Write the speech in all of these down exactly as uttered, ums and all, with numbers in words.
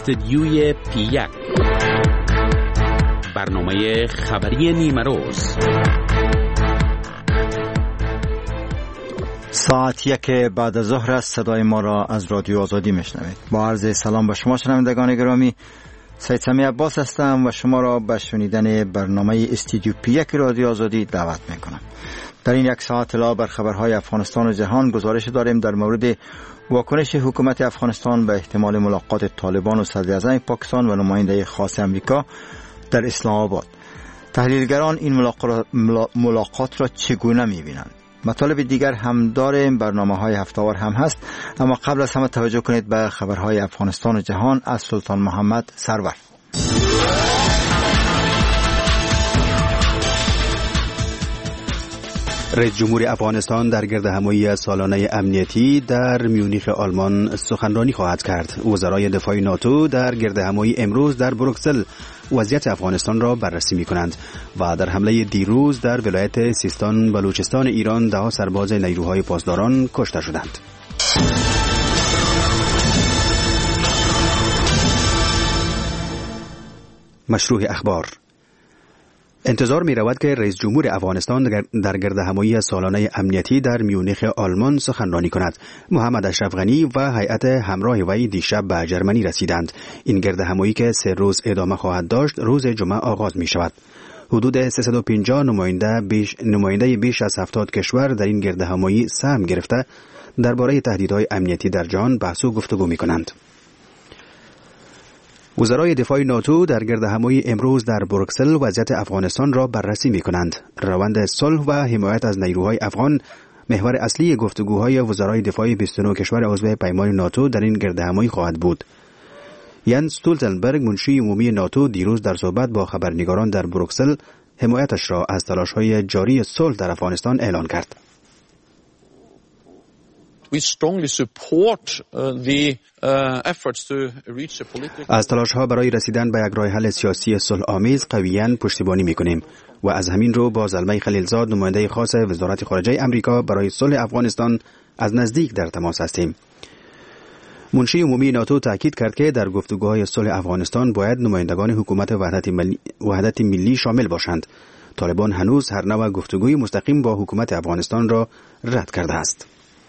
استدیوی پی یک، برنامه خبری نیمه روز. ساعت یک بعد از ظهر است. صدای ما را از رادیو آزادی میشنوید. با عرض سلام به شما شنوندگان گرامی، سید سمی عباس هستم و شما را به شنیدن برنامه استدیو پی یک رادیو آزادی دعوت میکنم. در این یک ساعت علاوه بر خبرهای افغانستان و جهان گزارش داریم در مورد واکنش حکومت افغانستان به احتمال ملاقات طالبان و صدر اعظم پاکستان و نماینده خاص امریکا در اسلام آباد. تحلیلگران این ملاقات را چگونه می‌بینند؟ مطالب دیگر هم داریم، برنامه‌های هفته‌وار هم هست، اما قبل از همه توجه کنید به خبرهای افغانستان و جهان از سلطان محمد سرور. رئیس جمهور افغانستان در گردهمایی سالانه امنیتی در میونیخ آلمان سخنرانی خواهد کرد. وزرای دفاع ناتو در گردهمایی امروز در بروکسل وضعیت افغانستان را بررسی می‌کنند و در حمله دیروز در ولایت سیستان بلوچستان ایران ده سرباز نیروهای پاسداران کشته شدند. مشروع اخبار. انتظار می رود که رئیس جمهور افغانستان در گردهمایی سالانه امنیتی در میونیخ آلمان سخنرانی کند. محمد اشرف غنی و هیئت همراه وی دیشب به ژرمنی رسیدند. این گردهمایی که سه روز ادامه خواهد داشت روز جمعه آغاز می شود. حدود سیصد و پنجاه نماینده بیش نماینده بیش از هفتاد کشور در این گردهمایی سهم گرفته درباره تهدیدهای امنیتی در جهان بحث و گفتگو می کنند. وزرای دفاع ناتو در گردهمایی امروز در بروکسل وضعیت افغانستان را بررسی می کنند. روند صلح و حمایت از نیروهای افغان محور اصلی گفتگوهای وزرای دفاع بیست و نه کشور عضو پیمان ناتو در این گردهمایی خواهد بود. یانس استولتنبرگ منشی عمومی ناتو دیروز در صحبت با خبرنگاران در بروکسل حمایتش را از تلاش‌های جاری صلح در افغانستان اعلان کرد. We strongly support uh, the uh, efforts to reach a political... از تلاش‌ها برای رسیدن به یک راه حل سیاسی صلح آمیز قویاً پشتیبانی می‌کنیم و از همین رو با زلمه خلیلزاد نماینده خاص وزارت خارجه آمریکا برای صلح افغانستان از نزدیک در تماس هستیم. منشی عمومی ناتو تاکید کرد که در گفتگوهای صلح افغانستان باید نمایندگان حکومت وحدت ملی, وحدت ملی شامل باشند. طالبان هنوز هر نوع گفتگوی مستقیم با حکومت افغانستان را رد کرده است.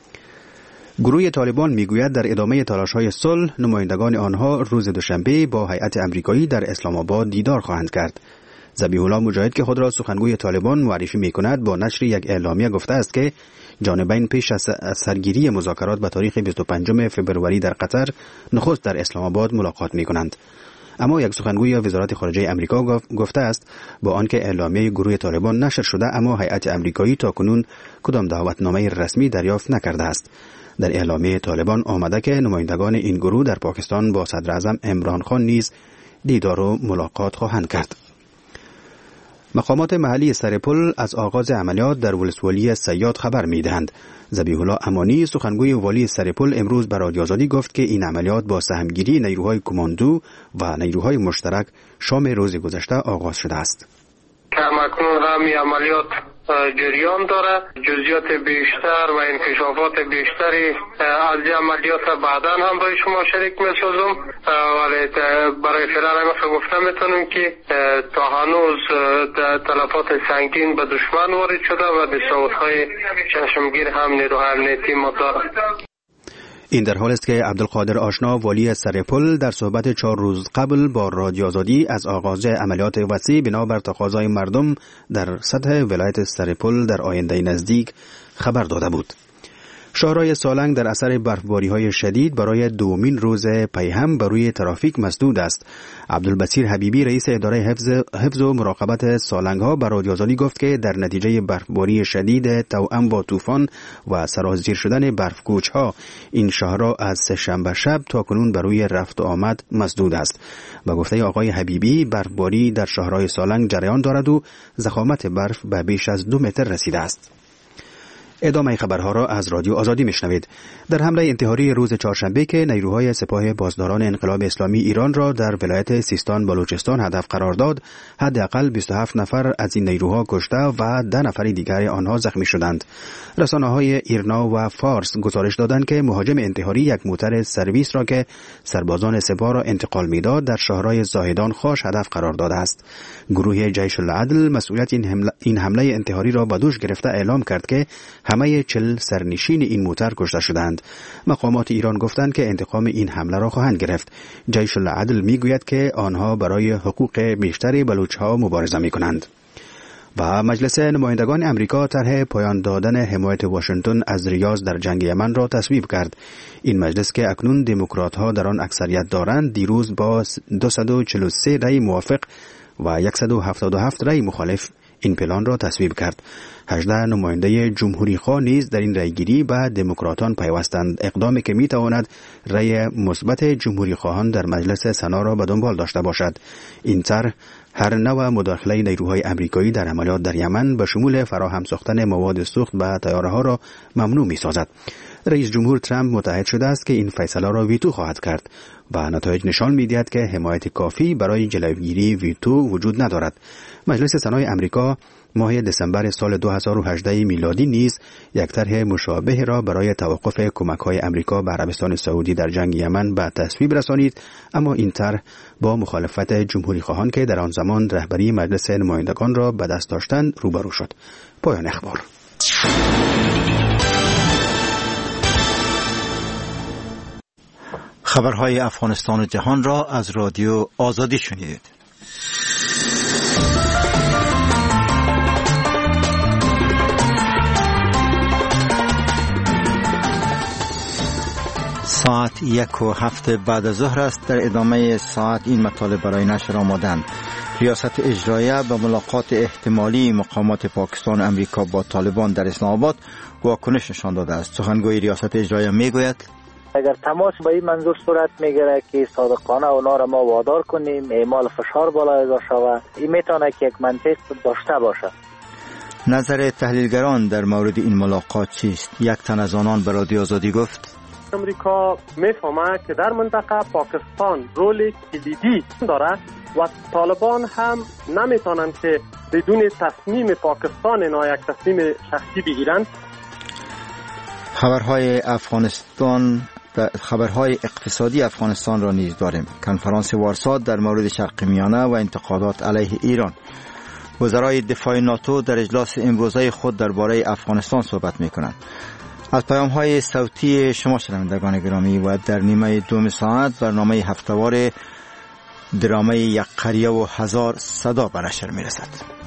گروه طالبان میگوید در ادامه تلاش‌های صلح نمایندگان آنها روز دوشنبه با هیئت آمریکایی در اسلام آباد دیدار خواهند کرد. ذبیح الله مجاهد که خود را سخنگوی طالبان معرفی می‌کند با نشر یک اعلامیه گفته است که جانبین پیش از سرگیری مذاکرات به تاریخ بیست و پنجم فوریه در قطر نخست در اسلام آباد ملاقات می‌کنند. اما یک سخنگوی وزارت خارجه آمریکا گفته است با آنکه اعلامیه گروه طالبان نشر شده اما هیئت آمریکایی تاکنون کدام دعوتنامه رسمی دریافت نکرده است. در اعلامیه طالبان آمده که نمایندگان این گروه در پاکستان با صدر اعظم عمران خان نیز دیدار و ملاقات خواهند کرد. مقامات محلی سرپل از آغاز عملیات در ولسوالی صیاد خبر می‌دهند. ذبیح الله امانی سخنگوی والی سرپل امروز به رادیو آزادی گفت که این عملیات با سهمگیری نیروهای کماندو و نیروهای مشترک شام روز گذشته آغاز شده است. همکنون هم این عملیات جریان داره. جزئیات بیشتر و انکشافات بیشتری از این عملیات بعداً هم برای شما شریک می‌سازم، ولی برای فعلا هم گفته میتونم که تا هنوز تلفات سنگین به دشمن وارد شده و صوت‌های چشمگیر هم نیروهای امنیتی ما داره. این در حال است که عبدالقادر آشنا والی سرپل در صحبت چهار روز قبل با رادیو آزادی از آغاز عملیات وسیع بنابر تقاضای مردم در سطح ولایت سرپل در آینده نزدیک خبر داده بود. شهرهای سالنگ در اثر برفباری‌های شدید برای دومین روز پی هم بر روی ترافیک مسدود است. عبدالبصیر حبیبی رئیس اداره حفظ, حفظ و مراقبت سالنگ‌ها بر رادیو آزادی گفت که در نتیجه برفباری شدید توأم با طوفان و سرازیر شدن برفکوچ‌ها این شهرها از سه‌شنبه شب تا کنون بر روی رفت و آمد مسدود است. با گفته آقای حبیبی برفباری در شهرهای سالنگ جریان دارد و ضخامت برف به بیش از دو متر رسیده است. ادامه خبرها را از رادیو آزادی میشنوید. در حمله انتحاری روز چهارشنبه که نیروهای سپاه بازداران انقلاب اسلامی ایران را در ولایت سیستان بلوچستان هدف قرار داد، حداقل بیست و هفت نفر از این نیروها کشته و ده نفر دیگر آنها زخمی شدند. رسانه‌های ایرنا و فارس گزارش دادند که مهاجم انتحاری یک موتر سرویس را که سربازان سپاه را انتقال می‌داد در شهرهای زاهدان خاش هدف قرار داده است. گروه جیش العدل مسئولیت این حمله, این حمله انتحاری را به دوش گرفته اعلام کرد که همه چل سرنشین این موتر کشته شدند. مقامات ایران گفتند که انتقام این حمله را خواهند گرفت. جیش العدل میگوید که آنها برای حقوق بیشتر بلوچ‌ها مبارزه میکنند. و مجلس نمایندگان امریکا طرح پایان دادن حمایت واشنگتن از ریاض در جنگ یمن را تصویب کرد. این مجلس که اکنون دموکرات‌ها در آن اکثریت دارند، دیروز با دویست و چهل و سه رأی موافق و صد و هفتاد و هفت رأی مخالف این پلان را تصویب کرد. هجده نماینده جمهوری خواه نیز در این رأیگیری به دموکراتان پیوستند، اقدامی که میتواند رأی مثبت جمهوری خواهان در مجلس سنا را به دنبال داشته باشد. این طرح هر نوع مداخله نیروهای امریکایی در عملیات در یمن به شمول فراهم ساختن مواد سوخت به طیاره‌ها را ممنوع می‌سازد. رئیس جمهور ترامپ متعهد شده است که این فیصله را ویتو خواهد کرد و نتایج نشان می‌دهد که حمایت کافی برای جلوگیری ویتو وجود ندارد. مجلس سنای امریکا ماه دسامبر سال دو هزار و هجده میلادی نیز یک طرح مشابه را برای توقف کمک‌های امریکا به عربستان سعودی در جنگ یمن به تصویب رسانید، اما این طرح با مخالفت جمهوری خواهان که در آن زمان رهبری مجلس نمایندگان را به دست داشتند روبرو شد. پایان اخبار. خبرهای افغانستان و جهان را از رادیو آزادی شنیدید. ساعت یک و هفت بعد از ظهر است. در ادامه ساعت این مطالب برای نشر آمادند. ریاست اجرایه به ملاقات احتمالی مقامات پاکستان و امریکا با طالبان در اسلام آباد واکنش نشان داده است. سخنگوی ریاست اجرایه میگوید اگر تماس به این منظور صورت میگیره که صادقانه اونا را ما وادار کنیم اعمال فشار بالا اضافه شود، این میتونه که یک منطق داشته باشه. نظر تحلیلگران در مورد این ملاقات چیست؟ یک تن از آنان به رادیو آزادی گفت امریکا میفهمه که در منطقه پاکستان رول کلیدی داره و طالبان هم نمیتونن که بدون تصمیم پاکستان اینا یک تصمیم شخصی بگیرند. خبرهای افغانستان خبرهای اقتصادی افغانستان را نیز داریم. کنفرانس وارسا در مورد شرق میانه و انتقادات علیه ایران. وزرای دفاع ناتو در اجلاس امروزه خود درباره افغانستان صحبت میکنند. از پیام‌های صوتی شما شنوندگان گرامی و در نیمه دوم ساعت برنامه هفته‌وار درامه یک قریه و هزار صدا به نشر میرسد.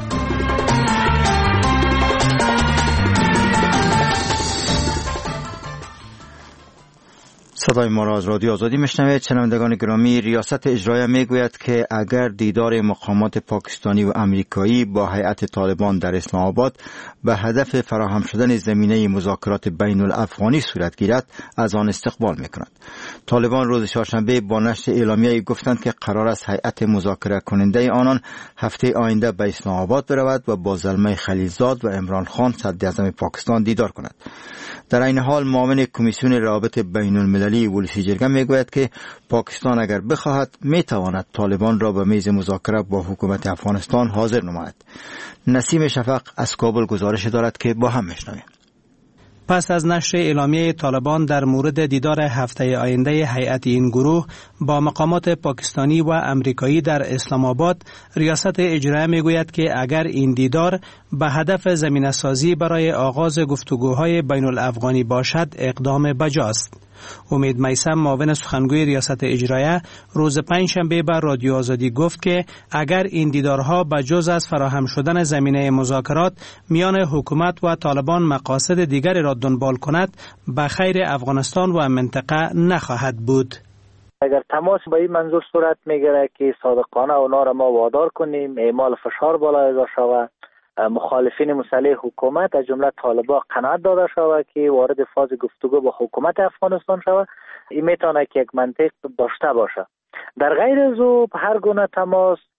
صدای ما را از رادیو آزادی میشنوید. شنوندگان گرامی، ریاست اجرایه میگوید که اگر دیدار مقامات پاکستانی و امریکایی با هیئت طالبان در اسلام آباد به هدف فراهم شدن زمینه مذاکرات بین الافغانی صورت گیرد، از آن استقبال میکند. طالبان روز چهارشنبه با نشر اعلامیه‌ای گفتند که قرار است هیئت مذاکره کننده آنان هفته آینده به اسلام آباد برود و با زلمه خلیلزاد و عمران خان صدر اعظم پاکستان دیدار کند. در این حال معاون کمیسیون روابط بین المللی ولسی جرگه میگوید که پاکستان اگر بخواهد میتواند طالبان را به میز مذاکره با حکومت افغانستان حاضر نماید. نسیم شفق از کابل گزارش دارد که با هم میشنویم. پس از نشر اعلامیه طالبان در مورد دیدار هفته آینده هیئت این گروه با مقامات پاکستانی و امریکایی در اسلام آباد، ریاست اجرایه میگوید که اگر این دیدار به هدف زمینه‌سازی برای آغاز گفتگوهای بین الافغانی باشد، اقدام بجاست. امید میثم، معاون سخنگوی ریاست اجرایه، روز پنجشنبه به رادیو آزادی گفت که اگر این دیدارها بجز از فراهم شدن زمینه مذاکرات میان حکومت و طالبان مقاصد دیگری را دنبال کند، به خیر افغانستان و منطقه نخواهد بود. اگر تماس به این منظور صورت میگیره که صادقانه اونا را ما وادار کنیم اعمال فشار بالا اضافه شود، مخالفین مسلح حکومت از جمله طالبان قناعت داده شود که وارد فاز گفتگو با حکومت افغانستان شود، این میتونه که یک منطق داشته باشه. در غیر از او هر گونه تماس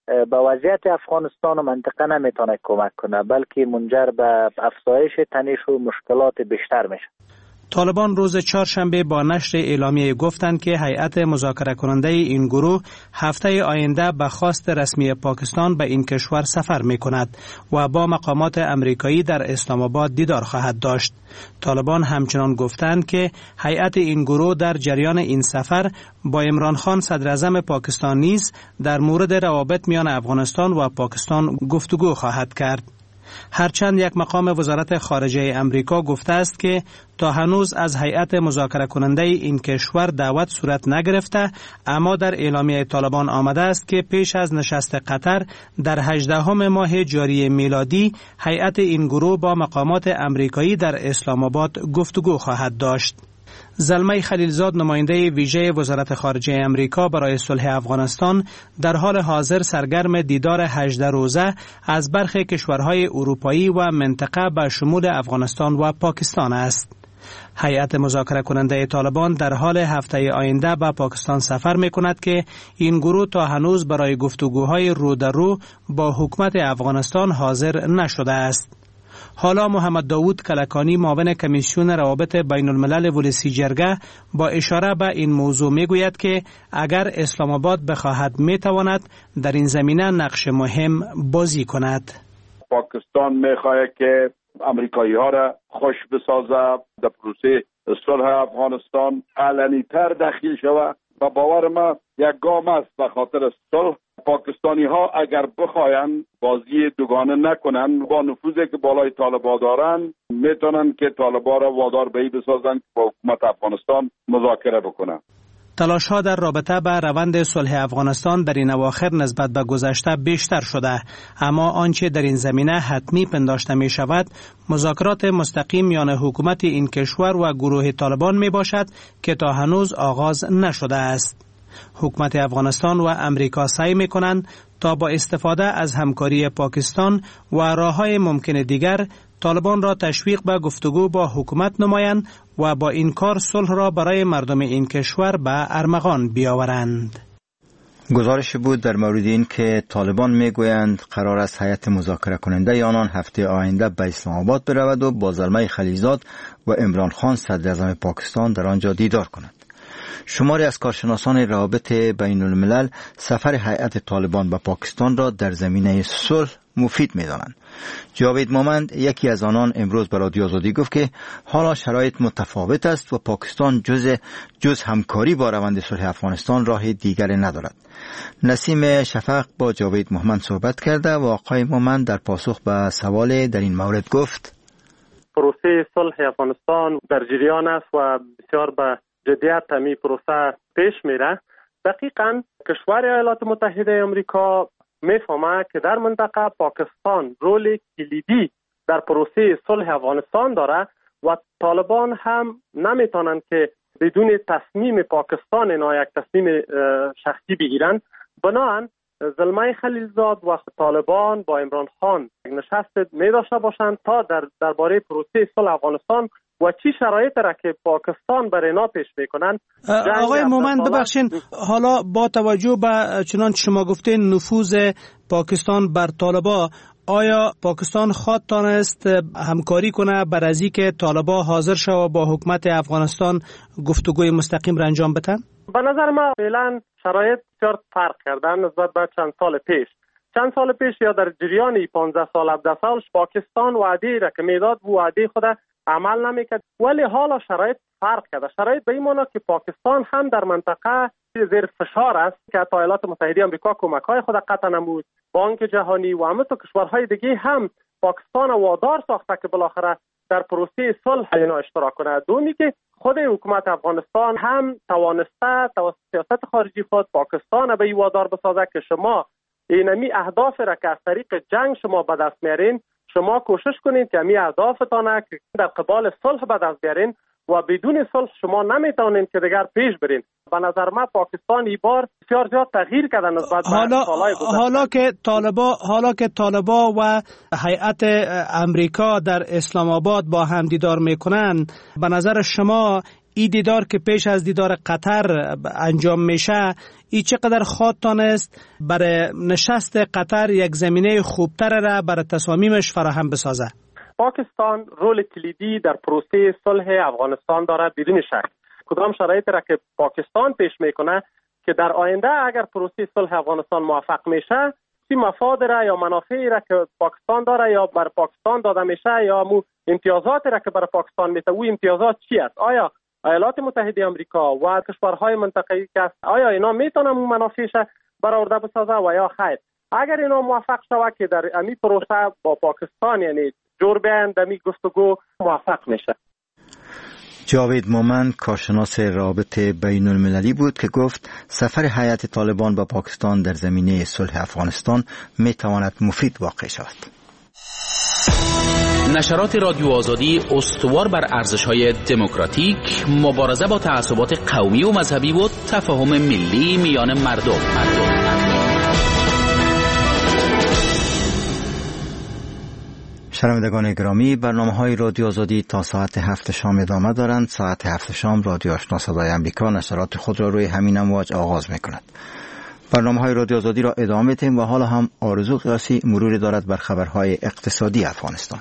به وضعیت افغانستان و منطقه نمیتونه کمک کنه، بلکه منجر به افزایش تنش و مشکلات بیشتر میشه. طالبان روز چهارشنبه با نشر اعلامیه گفتند که هیئت مذاکره کننده این گروه هفته آینده به خواست رسمی پاکستان به این کشور سفر می کند و با مقامات امریکایی در اسلام آباد دیدار خواهد داشت. طالبان همچنان گفتند که هیئت این گروه در جریان این سفر با عمران خان صدر اعظم پاکستان نیز در مورد روابط میان افغانستان و پاکستان گفتگو خواهد کرد. هرچند یک مقام وزارت خارجه امریکا گفته است که تا هنوز از هیئت مذاکره کننده این کشور دعوت صورت نگرفته، اما در اعلامیه طالبان آمده است که پیش از نشست قطر در هجدهم ماه جاری میلادی هیئت این گروه با مقامات امریکایی در اسلام آباد گفتگو خواهد داشت. زلمه خلیلزاد نماینده ویژه وزارت خارجه امریکا برای صلح افغانستان در حال حاضر سرگرم دیدار هجده روزه از برخی کشورهای اروپایی و منطقه به شمول افغانستان و پاکستان است. هیئت مذاکره کننده طالبان در حال هفته آینده به پاکستان سفر می کند که این گروه تا هنوز برای گفتگوهای رو در رو با حکومت افغانستان حاضر نشده است. حالا محمد داوود کلکانی معاون کمیسیون روابط بین الملل ولسی جرگه با اشاره به این موضوع می گوید که اگر اسلام آباد بخواهد می تواند در این زمینه نقش مهم بازی کند. پاکستان می خواهد که امریکایی ها را خوش بسازه، در پروسه صلح افغانستان علنی تر دخیل شود و باور ما یک گام است به خاطر صلح. پاکستانی ها اگر بخواین بازی دوگانه نکنن با نفوذی که بالای طالبان دارن میتونن که طالبان را وادار به این بسازن که با حکومت افغانستان مذاکره بکنن. تلاش ها در رابطه به روند صلح افغانستان در این اواخر نسبت به گذشته بیشتر شده، اما آنچه در این زمینه حتمی پنداشته می شود مذاکرات مستقیم میان حکومت این کشور و گروه طالبان می باشد که تا هنوز آغاز نشده است. حکومت افغانستان و امریکا سعی می کنند تا با استفاده از همکاری پاکستان و راه‌های ممکن دیگر طالبان را تشویق به گفتگو با حکومت نمایند و با این کار صلح را برای مردم این کشور به ارمغان بیاورند. گزارش بود در مورد این که طالبان میگویند قرار است هیئت مذاکره کننده آنان هفته آینده به اسلام آباد برود و با زلمه خلیلزاد و عمران خان صدر اعظم پاکستان در آنجا دیدار کند. شماری از کارشناسان روابط بین الملل سفر هیئت طالبان به پاکستان را در زمینه صلح مفید می‌دانند. جاوید مومند یکی از آنان امروز به رادیو آزادی گفت که حالا شرایط متفاوت است و پاکستان جز جز همکاری با روند صلح افغانستان راه دیگری ندارد. نسیم شفق با جاوید مومند صحبت کرده و آقای مومند در پاسخ به سوال در این مورد گفت پروسه صلح افغانستان در جریان است و بسیار به جدیت همی پروسه پیش میره. دقیقاً کشور ایالات متحده آمریکا میفهمه که در منطقه پاکستان رول کلیدی در پروسه صلح افغانستان داره و طالبان هم نمیتونن که بدون تصمیم پاکستان اینا یک تصمیم شخصی بگیرن. بنابراین زلمه خلیلزاد و طالبان با عمران خان نشست می داشته باشند تا در درباره پروسه صلح افغانستان و چی شرایط را که پاکستان برای اینا پیش میکنن. آقای مومند ببخشین، حالا با توجه به چنانچه شما گفتین نفوذ پاکستان بر طالبان، آیا پاکستان خواهد تانست همکاری کنه بر از اینکه طالبان حاضر شود با حکومت افغانستان گفتگوی مستقیم را انجام بدن؟ به نظر ما فعلا شرایط بسیار فرق کردن نسبت به چند سال پیش. چند سال پیش یا در جریان پانزده سال هفده سالش پاکستان وعده را که میداد و وعده خود عمل نمیکرد، ولی حالا شرایط فرق کرده. شرایط به این معنی که پاکستان هم در منطقه زیر فشار است که حتی ایالات متحده آمریکا کمک‌های خود قطع نمود، بانک جهانی و همینطور کشورهای دیگه هم پاکستان وادار ساخته که بالاخره در پروسه صلح اینا اشتراک کنه. دومی که خود حکومت افغانستان هم توانسته توسط سیاست خارجی خود پاکستان به این وادار بسازه که شما اینمی اهداف را که از طریق جنگ شما به دست میارین، شما کوشش کنید که امی اهدافتان که در قبال صلح به دست بیارین و بدون صلح شما نمیتونین که دیگر پیش برین. به نظر من پاکستان این بار بسیار زیاد تغییر کرده نسبت به سالهای گذشته. حالا که طالبا حالا که طالبا و هیئت امریکا در اسلام آباد با هم دیدار میکنن، به نظر شما این دیدار که پیش از دیدار قطر انجام میشه این چقدر خواهدتان است برای نشست قطر یک زمینه خوبتر را برای تصامیمش فراهم بسازه؟ پاکستان رول کلیدی در پروسه صلح افغانستان دارد بدون شک. کدام شرایطی را که پاکستان پیش میکنه که در آینده اگر پروسه صلح افغانستان موفق میشه، سی مفاد را یا منافعی را که پاکستان داره یا بر پاکستان داده میشه یا مو امتیازاتی را که برای پاکستان میده، او امتیازات چی است؟ آیا ایالات متحده آمریکا و کشورهای منطقه‌ای که است آیا اینا میتونن اون منافعش برآورده بسازه و یا خیر؟ اگر اینا موفق شود که در امی پروسه با پاکستان یعنی جور بیان دمی گفتگو موفق میشه. جاوید مومند کارشناس رابط بین المللی بود که گفت سفر هیئت طالبان به پاکستان در زمینه صلح افغانستان می تواند مفید واقع شود. نشرات رادیو آزادی استوار بر ارزش‌های دموکراتیک، مبارزه با تعصبات قومی و مذهبی و تفاهم ملی میان مردم. مردم. شنوندگان گرامی، برنامه‌های رادیو آزادی تا ساعت هفت شام ادامه دارند. ساعت هفت شام رادیو آشنا صدای امریکا نشرات خود را روی همین امواج آغاز می‌کند. برنامه‌های رادیو آزادی را ادامه می‌دهیم و حالا هم آرزو قیاسی مروری دارد بر خبرهای اقتصادی افغانستان.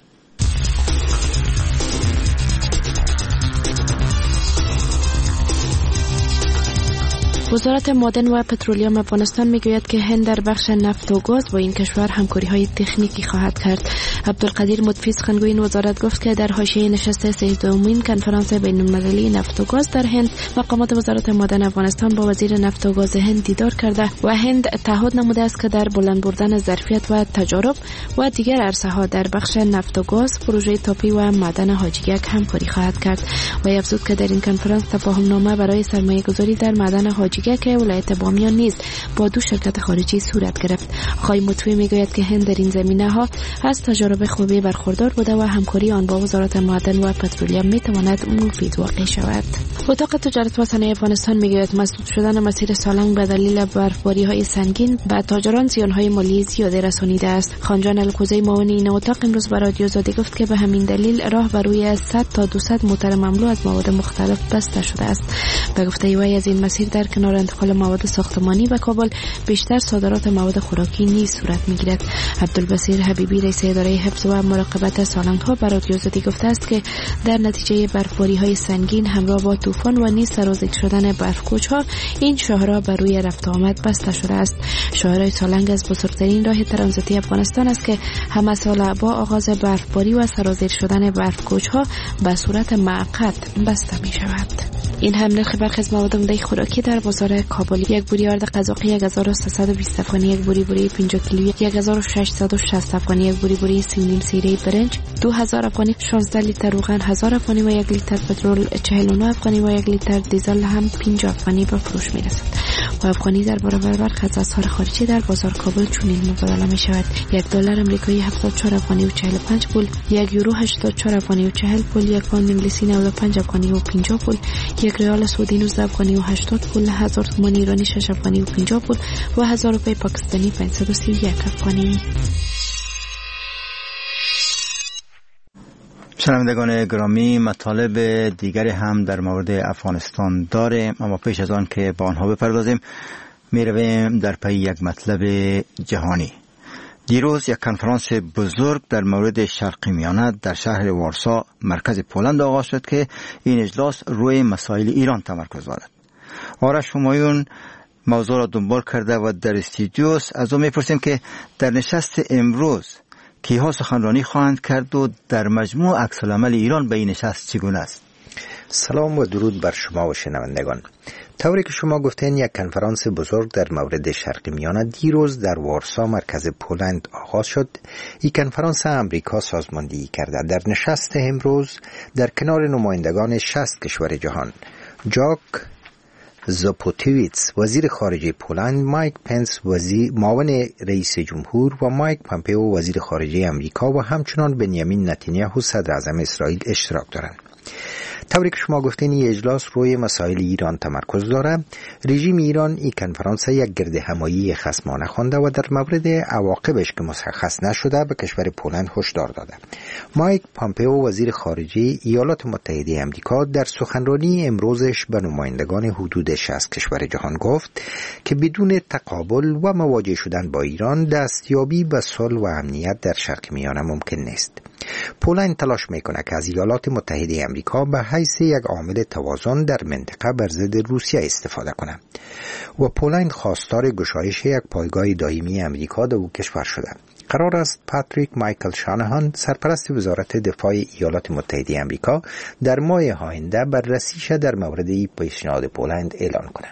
وزارت معدن و پترولیوم افغانستان میگوید که هند در بخش نفت و گاز با این کشور همکاری‌های تکنیکی خواهد کرد. عبدالقدیر مضیفی سخنگوی این وزارت گفت که در حاشیه نشست سیزدهمین کنفرانس بین‌المللی نفت و گاز در هند، مقامات وزارت معدن افغانستان با وزیر نفت و گاز هند دیدار کرده و هند تعهد نموده است که در بلند بردن ظرفیت و تجارب و دیگر عرصه‌ها در بخش نفت و گاز، پروژه تاپی و معدن حاجیک همکاری خواهد کرد. و افزود که در این کنفرانس تفاهم‌نامه برای سرمایه‌گذاری در معدن حاجیک که ولایت بامیان نیز با دو شرکت خارجی صورت گرفت. آقای مطوی میگوید که هند در این زمینه ها از تجارب خوبی برخوردار بوده و همکاری آن با وزارت معدن و پترولیوم میتواند مفید واقع شود. اتاق تجارت و صنایع افغانستان میگوید مسدود شدن مسیر سالنگ به دلیل برفباری های سنگین به تاجران زیان های مالی زیاده رسانیده است. خانجان الکوزی معاون این اتاق امروز به رادیو آزادی گفت که به همین دلیل راه بر روی صد تا دویست موتر مملو از مواد مختلف بسته شده است. به گفته وی از این مسیر در کنار انتقال مواد ساختمانی به کابل بیشتر صادرات مواد خوراکی نیز صورت میگیرد. عبدالبصیر حبیبی رئیس اداره حفظ و مراقبت سالنگ ها به رادیو آزادی گفته است که در نتیجه برفباری های سنگین همراه با طوفان و نیز سرازیر شدن برفکوچ ها این شاهراه بر روی رفت آمد بسته شده است. شاهراه سالنگ از بزرگترین راه ترانزیتی افغانستان است که همه سال با آغاز برفباری و سرازیر شدن برفکوچ ها به صورت موقت بسته می شود. این هم نرخ برخی از مواد عمده خوراکی در بازار کابل: یک بوری آرد قزاقی یک هزار و سیصد و بیست افغانی، یک بوری بوری پنجاه کیلویی یک هزار و ششصد و شصت افغانی، یک بوری بوری سی و نیم سیره برنج دو هزار افغانی، شانزده لیتر روغن هزار افغانی و یک لیتر پترول چهل و نه افغانی و یک لیتر دیزل هم پنجاه افغانی به فروش میرسد. و افغانی در برابر برخی از اسعار خارجی در بازار کابل چنین مبادله می شود: یک دلار آمریکایی هفتاد و چهار افغانی و چهل و پنج پول، یک یورو هشتاد و چهار افغانی و چهل پول، یک پوند انگلیسی نود و پنج افغانی و پنجاه پول، یک ریال سعودی نوزده افغانی و هشتاد پول، هزار تومان ایرانی شش افغانی و پنجاه پول و هزار روپیه پاکستانی پانصد و سی و یک افغانی. شنوندگان گرامی، مطالب دیگری هم در مورد افغانستان داره، اما پیش از آن که با آنها بپردازیم میرویم در پی یک مطلب جهانی. دیروز یک کنفرانس بزرگ در مورد شرق میانه در شهر وارسا مرکز پولند آغاز شد که این اجلاس روی مسائل ایران تمرکز دارد. آرش همایون موضوع را دنبال کرده و در استودیوس از او میپرسیم که در نشست امروز کیها سخنرانی خواهند کرد و در مجموع عکس العمل ایران به این نشست چگونه است؟ سلام و درود بر شما و شنوندگان. طوری که شما گفتین، یک کنفرانس بزرگ در مورد شرق میانه دیروز در وارسا مرکز پولند آغاز شد. این کنفرانس امریکا سازماندهی کرده. در نشست امروز در کنار نمایندگان شصت کشور جهان، جاک زاپوتیویتس وزیر خارجه پولند، مایک پنس وزیر معاون رئیس جمهور و مایک پامپئو وزیر خارجه امریکا و همچنان بنیامین نتانیاهو صدر اعظم اسرائیل اشتراک دارند. طوری که شما گفتین این اجلاس روی مسائل ایران تمرکز داره. رژیم ایران این کنفرانس یک گرد همایی خصمانه خوانده و در مورد عواقبش که مشخص نشده به کشور پولند هشدار داده. مایک پامپئو وزیر خارجه ایالات متحده آمریکا در سخنرانی امروزش به نمایندگان حدود شصت کشور جهان گفت که بدون تقابل و مواجه شدن با ایران دستیابی به صلح و امنیت در شرق میانه ممکن نیست. پولند تلاش میکنه که از ایالات متحده آمریکا به حیث یک عامل توازن در منطقه بر ضد روسیه استفاده کنه و پولند خواستار گشایش یک پایگاه دائمی آمریکا در او کشور شده. قرار است پاتریک مایکل شانهان سرپرست وزارت دفاع ایالات متحده آمریکا در ماه آینده بررسیش در مورد این پیشنهاد پولند اعلان کنه.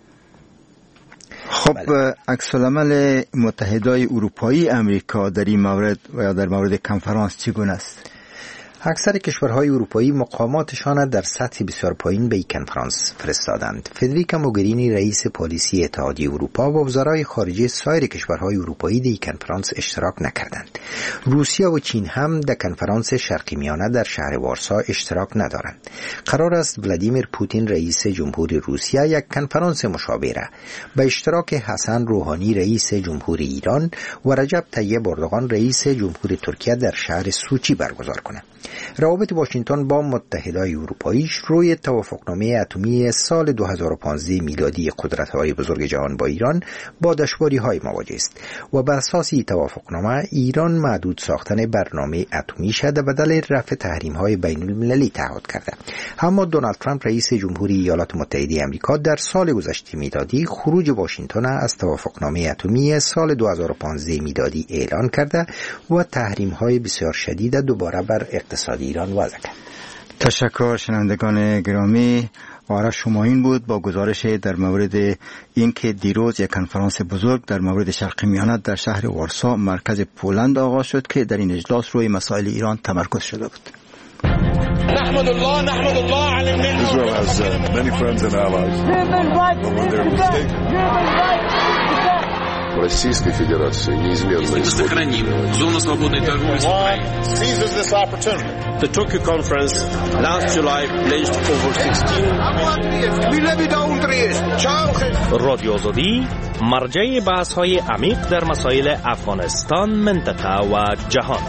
خب عکس العمل متحدای اروپایی امریکا در این مورد و یا در مورد کنفرانس چگونه است؟ اکثر کشورهای اروپایی مقاماتشان در سطح بسیار پایین به این کنفرانس فرستادند. فدریکا موگرینی رئیس پالیسی اتحادیه اروپا و وزرای خارجه سایر کشورهای اروپایی در این کنفرانس اشتراک نکردند. روسیه و چین هم در کنفرانس شرق میانه در شهر وارسا اشتراک ندارند. قرار است ولادیمیر پوتین رئیس جمهوری روسیه یک کنفرانس مشابه را به اشتراک حسن روحانی رئیس جمهوری ایران و رجب طیب اردوغان رئیس جمهوری ترکیه در شهر سوچی برگزار کنند. روابط واشنگتن با متحدای اروپاییش روی توافقنامه اتمی سال دو هزار و پانزده میلادی قدرت‌های بزرگ جهان با ایران با دشواری‌های مواجه است و بر اساس این توافقنامه ایران محدود ساختن برنامه اتمی شده و بدل رفع تحریم‌های بین‌المللی تعهد کرده. اما دونالد ترامپ رئیس جمهوری ایالات متحده آمریکا در سال گذشته میلادی خروج واشنگتن از توافقنامه اتمی سال دو هزار و پانزده میلادی اعلان کرده و تحریم‌های بسیار شدید دوباره بر اقتصاد ایران وضع کرد. تشکر شنوندگان گرامی. آرش شماین بود با گزارش در مورد اینکه دیروز یک کنفرانس بزرگ در مورد شرق میانه در شهر وارسا مرکز پولند آغاز شد که در این اجلاس روی مسائل ایران تمرکز شده بود. نحمد الله نحمد الله على النعمة. Israel has uh, many friends and allies. But when they're mistaken. Российской Федерации неизменно сохраним зону свободной торговли с Украиной. Seizes this opportunity. The Tokyo conference last July pledged over sixteen رادیو آزادی مرجع بحث‌های عمیق در مسائل افغانستان، منطقه و جهان.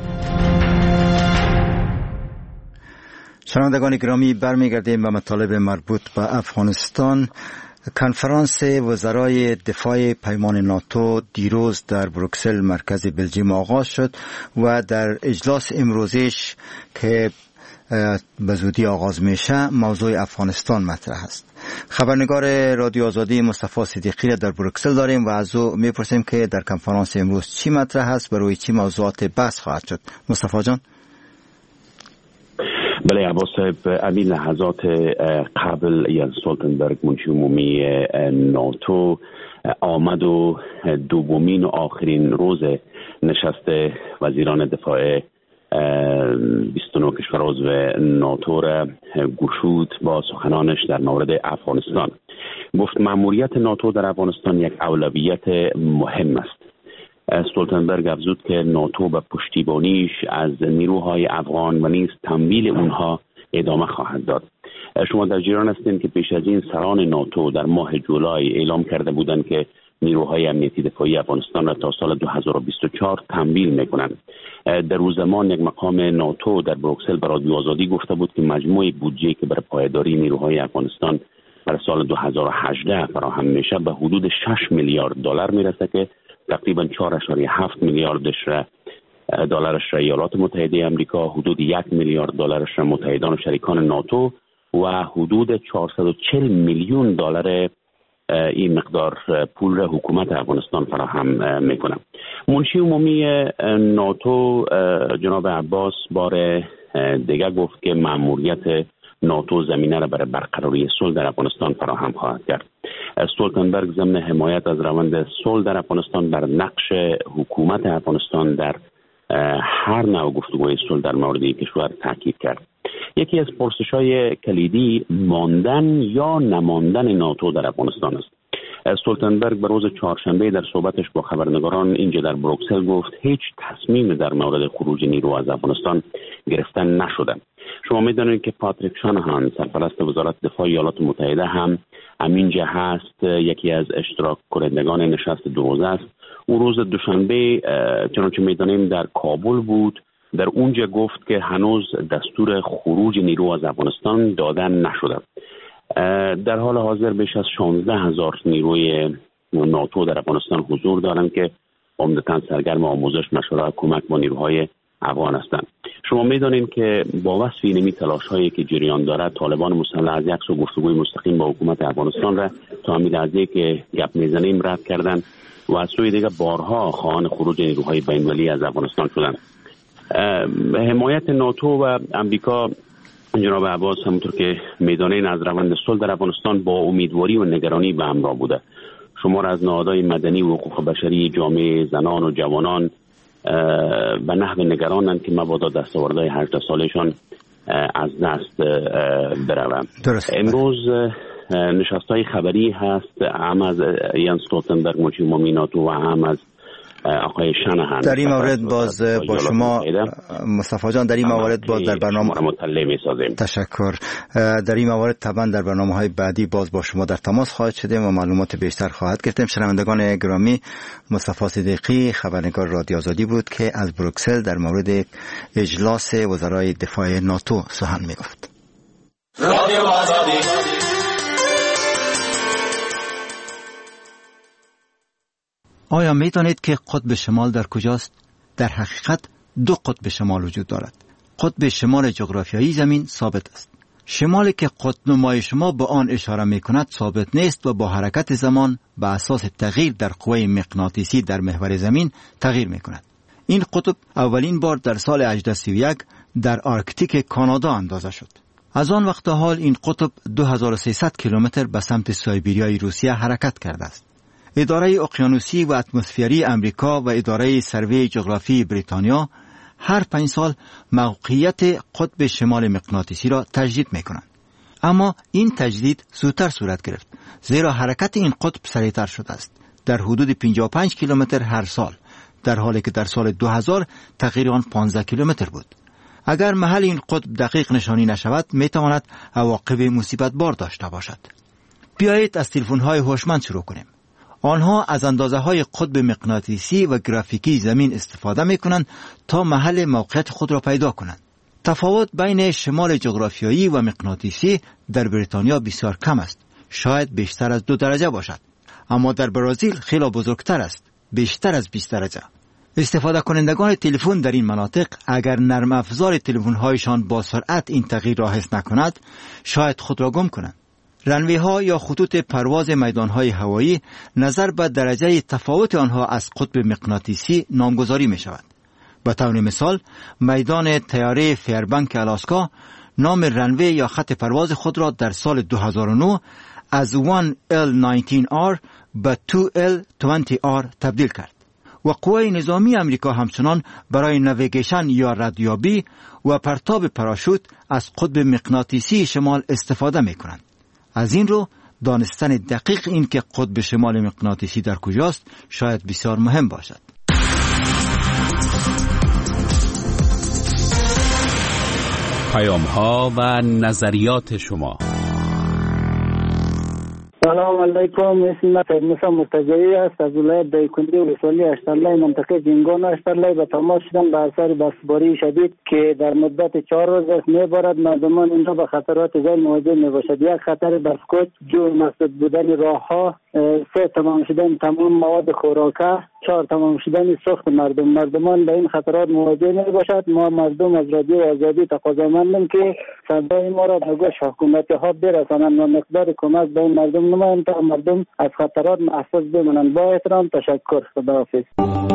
شنوندگان گرامی، برمیگردیم به مطالب مربوط به افغانستان. کنفرانس وزرای دفاع پیمان ناتو دیروز در بروکسل مرکز بلژیم آغاز شد و در اجلاس امروزیش که به زودی آغاز میشه موضوع افغانستان مطرح است. خبرنگار رادیو آزادی مصطفی صدیقی را در بروکسل داریم و از او میپرسیم که در کنفرانس امروز چی مطرح است و روی چی موضوعات بحث خواهد شد. مصطفی جان. بله عباس صاحب، همین لحظات قبل یان استولتنبرگ منشی عمومی ناتو آمد و دومین و آخرین روز نشست وزیران دفاع بیست و نه کشور عضو ناتو را گشود با سخنانش در مورد افغانستان. گفت مأموریت ناتو در افغانستان یک اولویت مهم است. استولتنبرگ افزود که ناتو به پشتیبانیش از نیروهای افغان و نیز تمویل اونها ادامه خواهد داد. شما در جریان هستید که پیش از این سران ناتو در ماه جولای اعلام کرده بودند که نیروهای امنیتی دفاعی افغانستان را تا سال دو هزار و بیست و چهار تمویل میکنند. در اون زمان یک مقام ناتو در بروکسل به رادیو آزادی گفته بود که مجموع بودجه که برای پایداری نیروهای افغانستان برای سال دو هزار و هجده فراهم میشه به حدود شش میلیارد دلار میرسه که تقریبا چهار ممیز هفت میلیاردش را دلارش را ایالات متحده آمریکا، حدود یک میلیارد دلارش را متحدان و شریکان ناتو و حدود چهارصد و چهل میلیون دلار این مقدار پول را حکومت افغانستان فراهم میکنه. منشی عمومی ناتو جناب عباس بار دیگه گفت که مأموریت ناتو زمینه را برای برقراری صلح در افغانستان فراهم خواهد کرد. استولتنبرگ ضمن حمایت از روند صلح در افغانستان بر نقش حکومت افغانستان در هر نوع گفتگوی صلح در مورد این کشور تاکید کرد. یکی از پرسش‌های کلیدی ماندن یا نماندن ناتو در افغانستان است. استولتنبرگ به روز چهارشنبه در صحبتش با خبرنگاران اینجا در بروکسل گفت هیچ تصمیم در مورد خروج نیرو از افغانستان گرفتن نشده. شما میدانید که پاتریک شانهان سرپرست وزارت دفاع ایالات متحده هم همین جه هست، یکی از اشتراک کنندگان نشست دو روزه است. او روز دوشنبه چنانچه میدانیم در کابل بود. در اونجا گفت که هنوز دستور خروج نیرو از افغانستان داده نشده. در حال حاضر بیش از شانزده هزار نیروی ناتو در افغانستان حضور دارند که عمدتاً سرگرم آموزش، مشورت و کمک با نیروهای افغان هستند. شما میدانید که با وصف اینمی تلاش هایی که جریان دارد، طالبان مسلح از یک سو گفتگوی مستقیم با حکومت افغانستان را تا همین لحظه که گپ میزنیم رد کردند و از سوی دیگر بارها خواهان خروج نیروهای بین‌المللی از افغانستان شدند. حمایت ناتو و امریکا جناب عباس همونطور که میدانین از روند صلح در افغانستان با امیدواری و نگرانی به همراه بوده. شمار از نهادهای مدنی و حقوق بشری، جامعه زنان و جوانان به نحو نگرانند که مبادا دستاوردهای هجده سالشان از دست بروند. امروز نشست‌های خبری هست، هم از یانس استولتنبرگ مشیر عمومی ناتو و هم از آقای شانهان. در این مورد باز با شما مصطفی جان در این مورد باز در برنامه مطلع می‌سازیم. تشکر. در این مورد طبعا در برنامه‌های بعدی باز با شما در تماس خواهد شدیم و معلومات بیشتر خواهد گرفتیم. شنوندگان گرامی، مصطفی صدیقی خبرنگار رادیو آزادی بود که از بروکسل در مورد اجلاس وزرای دفاع ناتو سخن می‌گفت. رادیو آزادی. آیا می دانید که قطب شمال در کجاست؟ در حقیقت دو قطب شمال وجود دارد. قطب شمال جغرافیایی زمین ثابت است. شمالی که قطب نمای شما به آن اشاره می کند ثابت نیست و با حرکت زمان به اساس تغییر در قوه مغناطیسی در محور زمین تغییر می کند. این قطب اولین بار در سال هجده سی و یک در آرکتیک کانادا اندازه شد. از آن وقت حال این قطب دو هزار و سیصد کیلومتر به سمت سایبیریای روسیه حرکت کرده است. اداره اقیانوسی و اتمسفری امریکا و اداره سروی جغرافی بریتانیا هر پنج سال موقعیت قطب شمال مغناطیسی را تجدید می کنند. اما این تجدید زودتر صورت گرفت، زیرا حرکت این قطب سریعتر شده است، در حدود پنجاه و پنج کیلومتر هر سال، در حالی که در سال دو هزار تغییر آن پانزده کیلومتر بود. اگر محل این قطب دقیق نشانی نشود می تواند عواقب مصیبت بار داشته باشد. بیایید از تلفن‌های هوشمند شروع کنیم. آنها از اندازه‌های قطب مغناطیسی و گرافیکی زمین استفاده می‌کنند تا محل موقعیت خود را پیدا کنند. تفاوت بین شمال جغرافیایی و مغناطیسی در بریتانیا بسیار کم است، شاید بیشتر از دو درجه باشد، اما در برزیل خیلی بزرگتر است، بیشتر از بیست درجه. استفاده کنندگان تلفن در این مناطق اگر نرم افزار تلفن‌هایشان با سرعت این تغییر را حس نکند، شاید خود را گم کنند. رنوی ها یا خطوط پرواز میدان های هوایی نظر به درجه تفاوت آنها از قطب مغناطیسی نامگذاری می شود. به طور مثال میدان طیاره فیربنک آلاسکا نام رنوی یا خط پرواز خود را در سال دو هزار و نه از یک ال نوزده آر به دو ال بیست آر تبدیل کرد و قوه نظامی امریکا همچنان برای نویگیشن یا ردیابی و پرتاب پاراشوت از قطب مغناطیسی شمال استفاده می کنند. از این رو دانستن دقیق این که قطب شمال مغناطیسی در کجاست شاید بسیار مهم باشد. پیام ها و نظریات شما. سلام علیکم، اسم من موسی مرتجایی است از ولایت دایکنی ولسوالی اشترلای منطقه جنگان اشترلای. به تماس شدم به اثر برفباری شدید که در مدت چهار روز است میبارد. مردمان اینجا به خطرات زیاد مواجه میباشد. یک خطر برفکوچ، دو مسدود بودن راه ها، سه تمام شدن تمام مواد خوراکه، چهار تمام شدن سوخت مردم. مردمان به این خطرات مواجه میباشد. ما مردم از رادیو آزادی تقاضامندیم که صدای ما را به گوش حکومت ها برسانند و مقدار کمک به این مردم نمایند تا مردم از خطرات محفوظ بمانند. با احترام، تشکر. خداحافظ.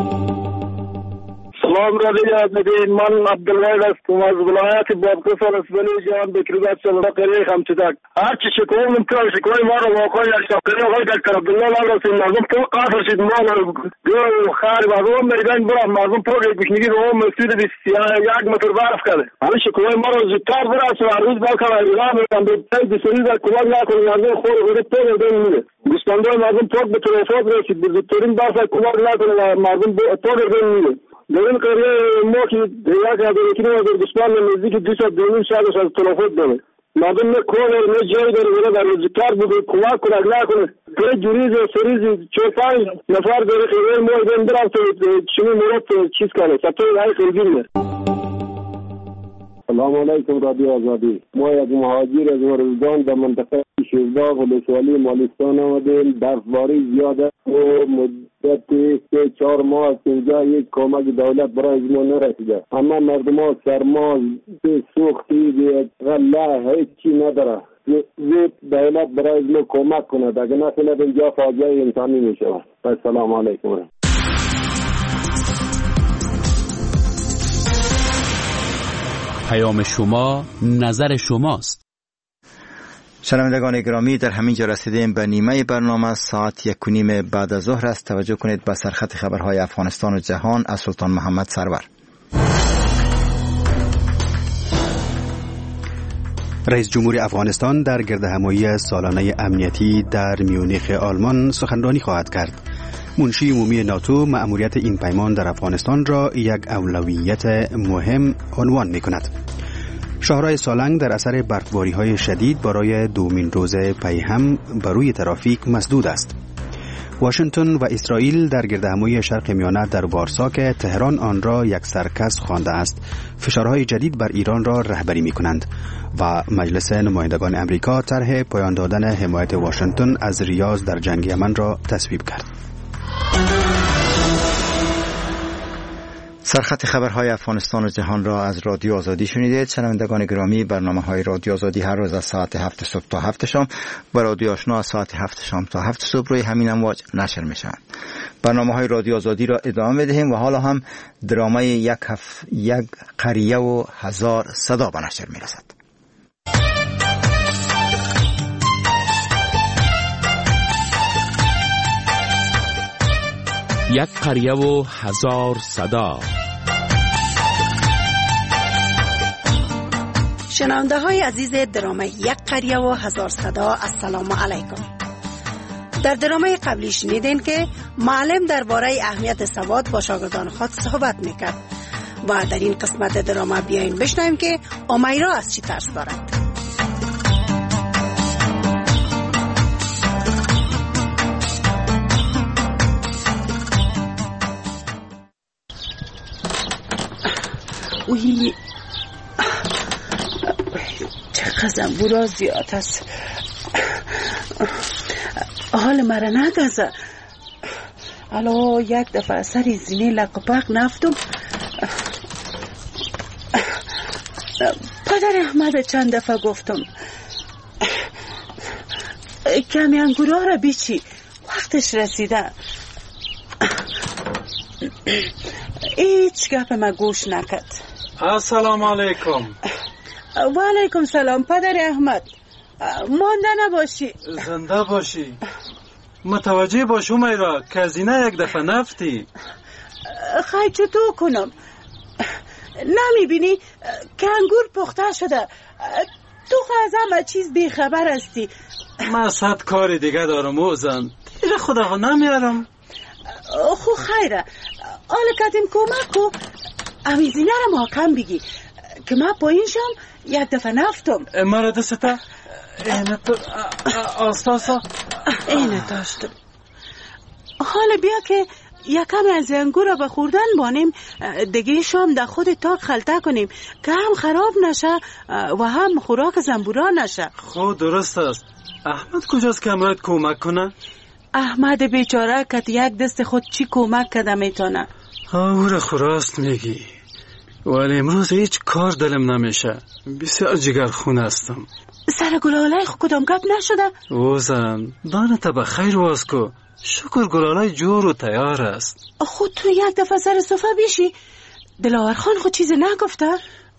سلام رادیو آزادی، من عبدالواحد هستم از ولایت بادغیس ولسوالی جان بکرگاه چلرقه خمچدک. هر چی شکوه ممکن شکوه ما رو واقعا یک شکری آقای دکتر عبدالله لال رسیم مردم تو قاطر شد. ما رو گوه و خار و روم میدان برام مردم تو یک گشنگی روم مسجد بسیار یک متر برف کرده. همین شکوه ما رو زودتر برس و هر روز بالکن ایران میدن به تای بسیاری در کمک نکنه. مردم خور خورده تو میدن میده گوسفندان مردم تو به تلفات رسید. بزرگترین برس کمک نکنه و مردم تو میدن میده. در این قریه ما که یک هزار کیلومتر دشمن نزدیک دویست و بیست شهرش از تلافات داره. مردم نه کار داره نه جایی داره نه در نزدیکتر بوده کمک کنه اگه نکنه که جوریز و سریز چهار پنج نفر داره خیلی ما ایدن برم تو شمی مورد چیز کنه سطور های خیلی. سلام علیکم رادیو آزادی. ما یک مهاجر از ورزدان در منطقه شیرداغ و لسوالی مالستان آمدیم. برفباری زیاده و مدت سه چهار ماه از اینجا یک کمک دولت برای ما نرسیده. اما مردم ها سرما سوختی غله هیچی نداره. زود دولت برای ما کمک کند اگر نکنه اینجا فاجعه انسانی می شود. السلام علیکم. پیام شما نظر شماست. شنوندگان گرامی، در همین جا رسیدیم به نیمه برنامه. ساعت یک و نیم بعد از ظهر است. توجه کنید به سرخط خبرهای افغانستان و جهان از سلطان محمد سرور. رئیس جمهور افغانستان در گردهمایی سالانه امنیتی در میونخ آلمان سخنرانی خواهد کرد. منشی عمومی ناتو مأموریت این پیمان در افغانستان را یک اولویت مهم عنوان می کند. شاهراه سالنگ در اثر برفباری‌های شدید برای دومین روز پی هم بر روی ترافیک مسدود است. واشنگتن و اسرائیل در گردهمایی شرق میانه در وارسا که تهران آن را یک سرکس خوانده است، فشارهای جدید بر ایران را رهبری می کنند و مجلس نمایندگان امریکا طرح پایان دادن حمایت واشنگتن از ریاض در جنگ یمن را تصویب کرد. سرخط خبرهای افغانستان و جهان را از رادیو آزادی شنیدید. شنوندگان گرامی، برنامه های رادیو آزادی هر روز از ساعت هفت صبح تا هفت شام و رادیو آشنا از ساعت هفت شام تا هفت صبح روی همین امواج نشر می شوند. برنامه های رادیو آزادی را ادامه بدهیم و حالا هم درامه یک, هف... یک قریه و هزار صدا به نشر می رسد. یک قریه و هزار صدا. شنونده های عزیز درامه یک قریه و هزار صدا، السلام علیکم. در درامه قبلی شنیدین که معلم درباره اهمیت سواد با شاگردان خود صحبت میکرد و در این قسمت درامه بیاین بشنویم که امیرا از چی ترس دارد. اوی چقدر زنبورا زیاد است. حال مرا نگذار. الو یک دفعه سری زینه لقبق نفتم. پدر احمد چند دفعه گفتم کمی انگورا را بیچی، وقتش رسیده. هیچ گپ ما گوش نکرد. السلام علیکم. و علیکم سلام پدر احمد. مانده نباشی. زنده باشی. متوجه باش امیرا که از اینه یک دفعه نفتی. خیلی چطور کنم؟ نمیبینی که انگور پخته شده؟ تو از همه چیز بیخبر هستی. من صد کار دیگه دارم اوزن، دیگه خدا نمیارم. خو خیره، حالا کتیم کمک کو امیزینه را محکم بگی که من پایین شم یک دفعه نفتم. مرا دسته اینه تو آستاسا اینه داشتم. حالا بیا که یکم از انگور را بخوردن بانیم، دیگه شام در خود تاک خلطه کنیم که هم خراب نشه و هم خوراک زنبورا نشه. خود درست است. احمد کجاست که امرایت کمک کنه؟ احمد بیچاره که یک دست خود چی کمک کده میتونه؟ او را خراست میگی، ولی امروز هیچ کار دلم نمیشه. بسیار جگرخون هستم. سر گلالای خود کدام گپ نشده؟ اوزن دانتا بخیر واسکو، شکر گلالای جور و تیار است. خود تو یک دفعه سر صفحه بیشی. دلاور خان خود چیز نگفته؟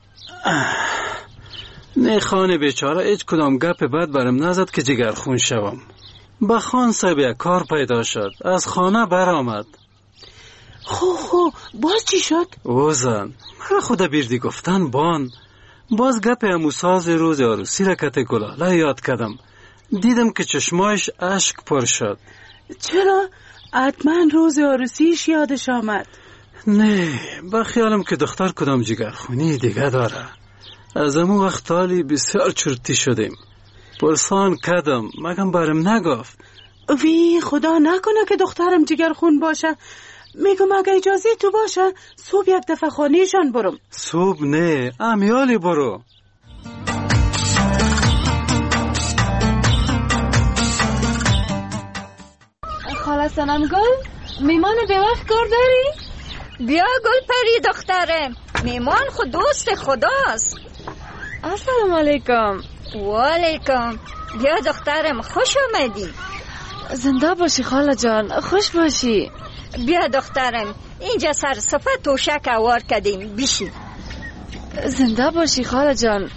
نه خانه بیچاره هیچ کدام گپ بد برم نزد که جگرخون شوم. با خان صاحب یک کار پیدا شد، از خانه برآمد. خو خو باز چی شد؟ اوزن مرا خدا بیردی گفتن بان. باز گپ اموساز روز عروسی را کت گلاله یاد کردم. دیدم که چشمایش اشک پر شد. چرا؟ حتما روز عروسیش یادش آمد. نه، با خیالم که دختر کدام جگرخونی دیگه داره. از امو وقت تالی بسیار چرتی شدیم. پرسان کردم مگم برم نگفت. وی خدا نکنه که دخترم جگرخون باشه. میگم اگه اجازه تو باشه صبح یک دفعه خانهشان برم. صبح نه، امیالی برو. خاله سنم گل، میمان به وقت کار داری؟ بیا گل پری دخترم، میمان خود دوست خداست. السلام علیکم. و علیکم. بیا دخترم، خوش آمدی. زنده باشی خاله جان، خوش باشی. بیا دخترم، اینجا سر صفه توشک اوار کردیم، بیشی. زنده باشی خاله جان.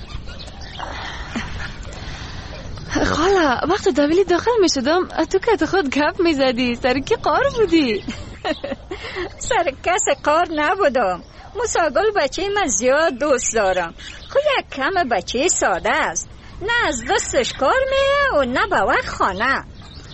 خاله وقت دویلی داخل می شدم تو که خود گپ می زدی، سر کی قار بودی؟ سر کس قار نبودم. موساگل بچه من زیاد دوست دارم. خود یک کم بچه ساده است، نه از دستش کار میه و نه به وقت خانه.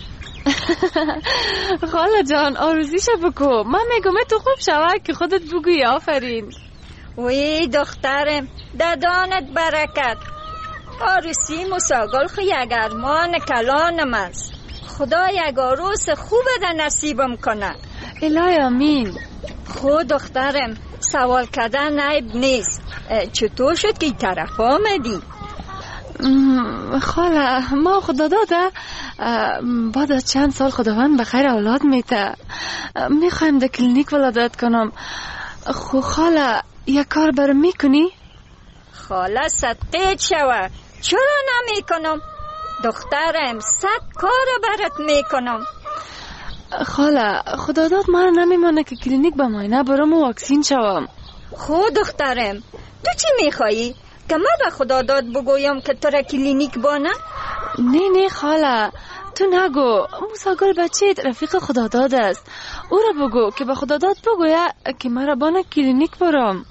خاله جان آرزوشو بکو، من میگم تو خوب شود که خودت بگوی آفرین. وی دخترم ددانت برکت. آرسی موساگل خو یک ارمان کلانم است. خدا یک عروس خوب ده نصیبم کنه. الهی آمین. خود دخترم سوال کردن عیب نیست. چطور شد که این طرف آمدی؟ خاله ما خدا داده بعد از چند سال خداوند به خیر اولاد میته. میخوایم در کلینیک ولادت کنم. خو خاله یک کار برام میکنی؟ خاله صدقیت شوه، چرا نمی کنم؟ دخترم صد کار برات می کنم. خاله خدا داد من نمیمانه که کلینیک به معاینه برام و واکسین شوم. خود دخترم تو چی میخوایی؟ که من به خدا داد بگویم که تو را کلینیک بانه؟ نه نه خاله تو نگو. موساگل بچه رفیق خدا داد است، او را بگو که به خدا داد بگویه که من را بانه کلینیک برام.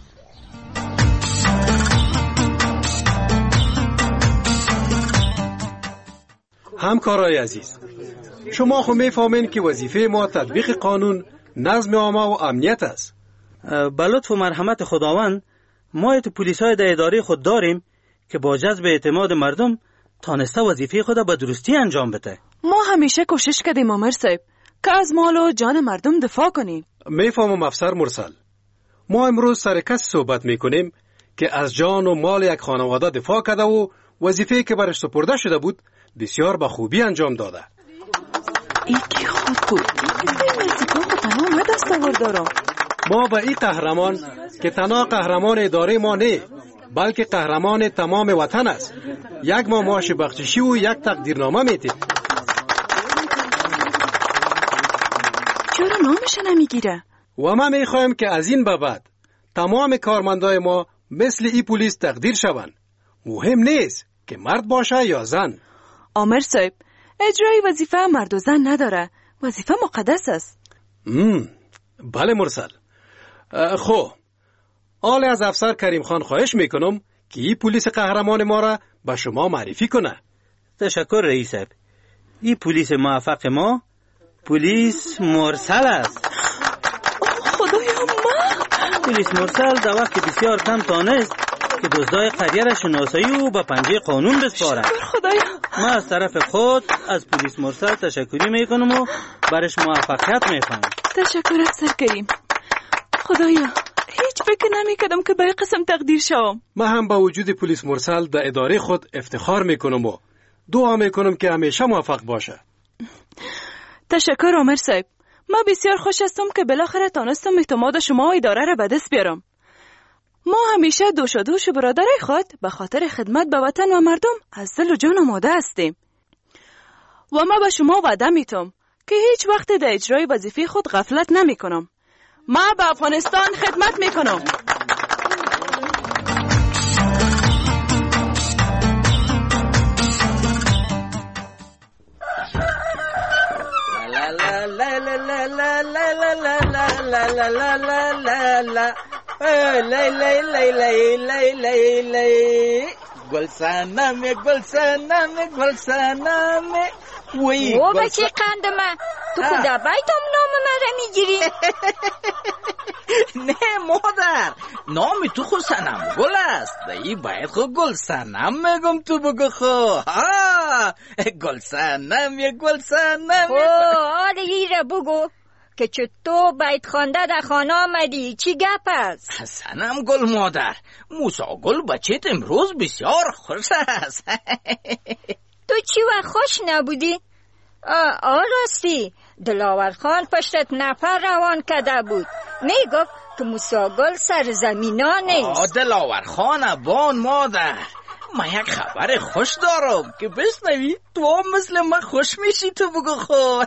همکارای عزیز، شما خو میفهمین که وظیفه ما تطبیق قانون، نظم عامه و امنیت است. به لطف و مرحمت خداوند ما تو پلیسای در اداره خود داریم که با جذب اعتماد مردم تانسته وظیفه خود به درستی انجام بده. ما همیشه کوشش کردیم امیر صاحب که از مال و جان مردم دفاع کنیم. میفهمم افسر مرسل. ما امروز سر کسی صحبت میکنیم که از جان و مال یک خانواده دفاع کرده و وظیفه که برش سپرده شده بود بسیار به خوبی انجام داده. ایکی خود بود. این نزدیکان به تمام دستاور دارم. ما به این قهرمان که تنها قهرمان اداره ما نه بلکه قهرمان تمام وطن است یک ما معاش بخششی و یک تقدیرنامه میتیم. چرا نامش نمیگیره؟ و ما میخوایم که از این به بعد تمام کارمندای ما مثل ای پلیس تقدیر شوند. مهم نیست که مرد باشه یا زن. آمر صاحب اجرای وظیفه مرد و زن نداره، وظیفه مقدس است. مم. بله مرسل. خب آل از افسر کریم خان خواهش میکنم که این پلیس قهرمان ما را به شما معرفی کنه. تشکر رئیس صاحب. این پلیس موفق ما پلیس مرسل است. خدایا ما پلیس مرسل در وقت بسیار کم تانست که دزدای قریه را شناسایی و به پنجه قانون بسپارد. خدایا ما از طرف خود از پلیس مرسل تشکری میکنم و برش موفقیت میخوام. تشکر افسر کریم. خدایا هیچ فکر نمی کردم که به قسم تقدیر شوم. من هم با وجود پلیس مرسل در اداره خود افتخار میکنم و دعا میکنم که همیشه موفق باشه. تشکر عمر صاحب. من بسیار خوش هستم که بالاخره تانستم اعتماد شما و اداره را به دست بیارم. ما همیشه دوش و دوش و برادرای خود به خاطر خدمت به وطن و مردم از دل و جان آماده هستیم. و ما به شما وعده میتم که هیچ وقت در اجرای وظیفه خود غفلت نمی کنم. ما به افغانستان خدمت میکنم. گلسنم گلسنم وی او بچه قندمه تو خود بیتم نام مرا میگیری؟ نه مادر، نام تو خود سنم گل است. ای باید خود گل سنم میگم تو بگو خو. گل سنم یا گل سنم. آره ایره بگو که چه تو بیت خوانده در خانه آمدی، چی گپ است؟ سنم گل مادر، موسی گل بچه‌ت امروز بسیار خوش است. تو چی و خوش نبودی؟ آه راستی دلاور خان پشتت نفر روان کده بود، میگفت که موسی گل سر زمینا نیست. دلاور خان بان مادر، من یک خبر خوش دارم که بشنوی تو هم مثل من خوش میشی تو بگو خو.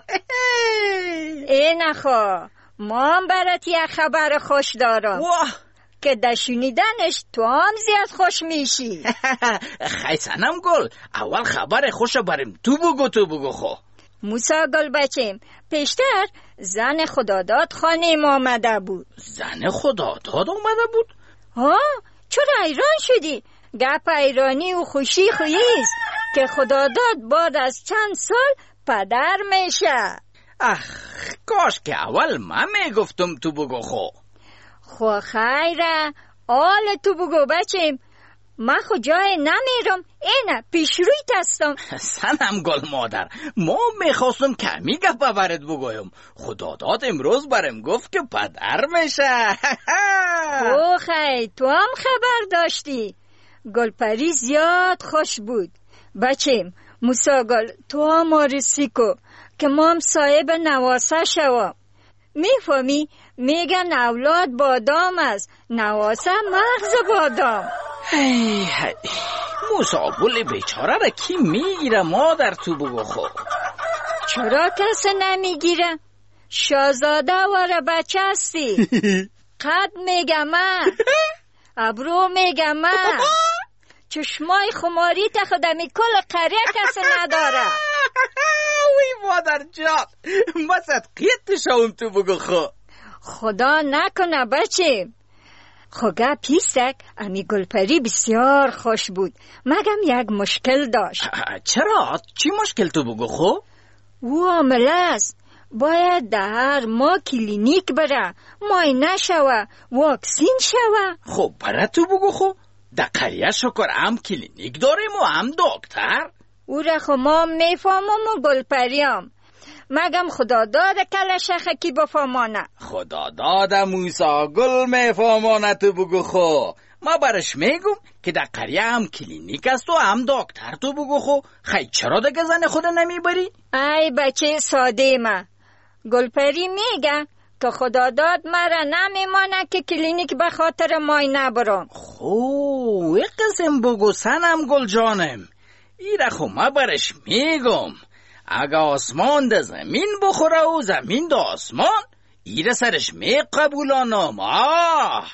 ای نخوا، ما هم برات یک خبر خوش دارم که در شنیدنش تو هم زیاد خوش میشی. خی سنم گل، اول خبر خوش بریم تو بگو تو بگو خو. موسی گل بچیم پیشتر زن خداداد خانه ما آمده بود. زن خداداد آمده بود؟ ها چرا ایران شدی؟ گپ ایرانی و خوشی خوییست که خداداد بعد از چند سال پدر میشه. اخ کاش که اول من میگفتم تو بگو خو. خو خیره آل تو بگو بچیم، من خو جای نمیرم، اینه پیش روی تستم. سنم گل مادر، ما میخواستم کمی گپ برات بگویم. خداداد امروز برم گفت که پدر میشه. او خی تو هم خبر داشتی؟ گلپری زیاد خوش بود. بچیم موسی گل تو هم آرسی کو که ما هم صاحب نواسه شوام. میفهمی؟ میگن اولاد بادام است، نواسه مغز بادام. هی هی موسی گل بیچاره را کی میگیره مادر تو بگو خو؟ چرا کسی نمیگیره؟ شاهزاده واره بچه هستی. قد میگم من، ابرو میگم من، چشمای خماری تا خودمی کل قریه کسی نداره. وی مادر جان، ما صدقیت شاون تو بگو خو. خدا نکنه بچه. خوگه پیستک امی گلپری بسیار خوش بود، مگم یک مشکل داشت. چرا؟ چی مشکل تو بگو خو؟ او عامله است، باید در ما کلینیک بره، معاینه شوه، واکسین شوه. خب برای تو بگو خو، در قریه شکر هم کلینیک داریم و هم دکتر. او را خو ما میفهمم و گلپریم، مگم خدا داده کل شخه کی بفهمانه. خدا داده موسی گل میفهمانه تو بگو خو. ما برش میگم که در قریه هم کلینیک است و هم دکتر تو بگو خو. خیلی چرا دیگه زن خود نمیبری؟ ای بچه ساده ما، گلپری میگه که خدا داد مرا نمیمانه که کلینیک به خاطر ماینه برم. خو یک قسم بگو سنم گل جانم، ایره خو ما برش میگم اگه آسمان ده زمین بخوره و زمین ده آسمان، ایره سرش می قبولانم. آه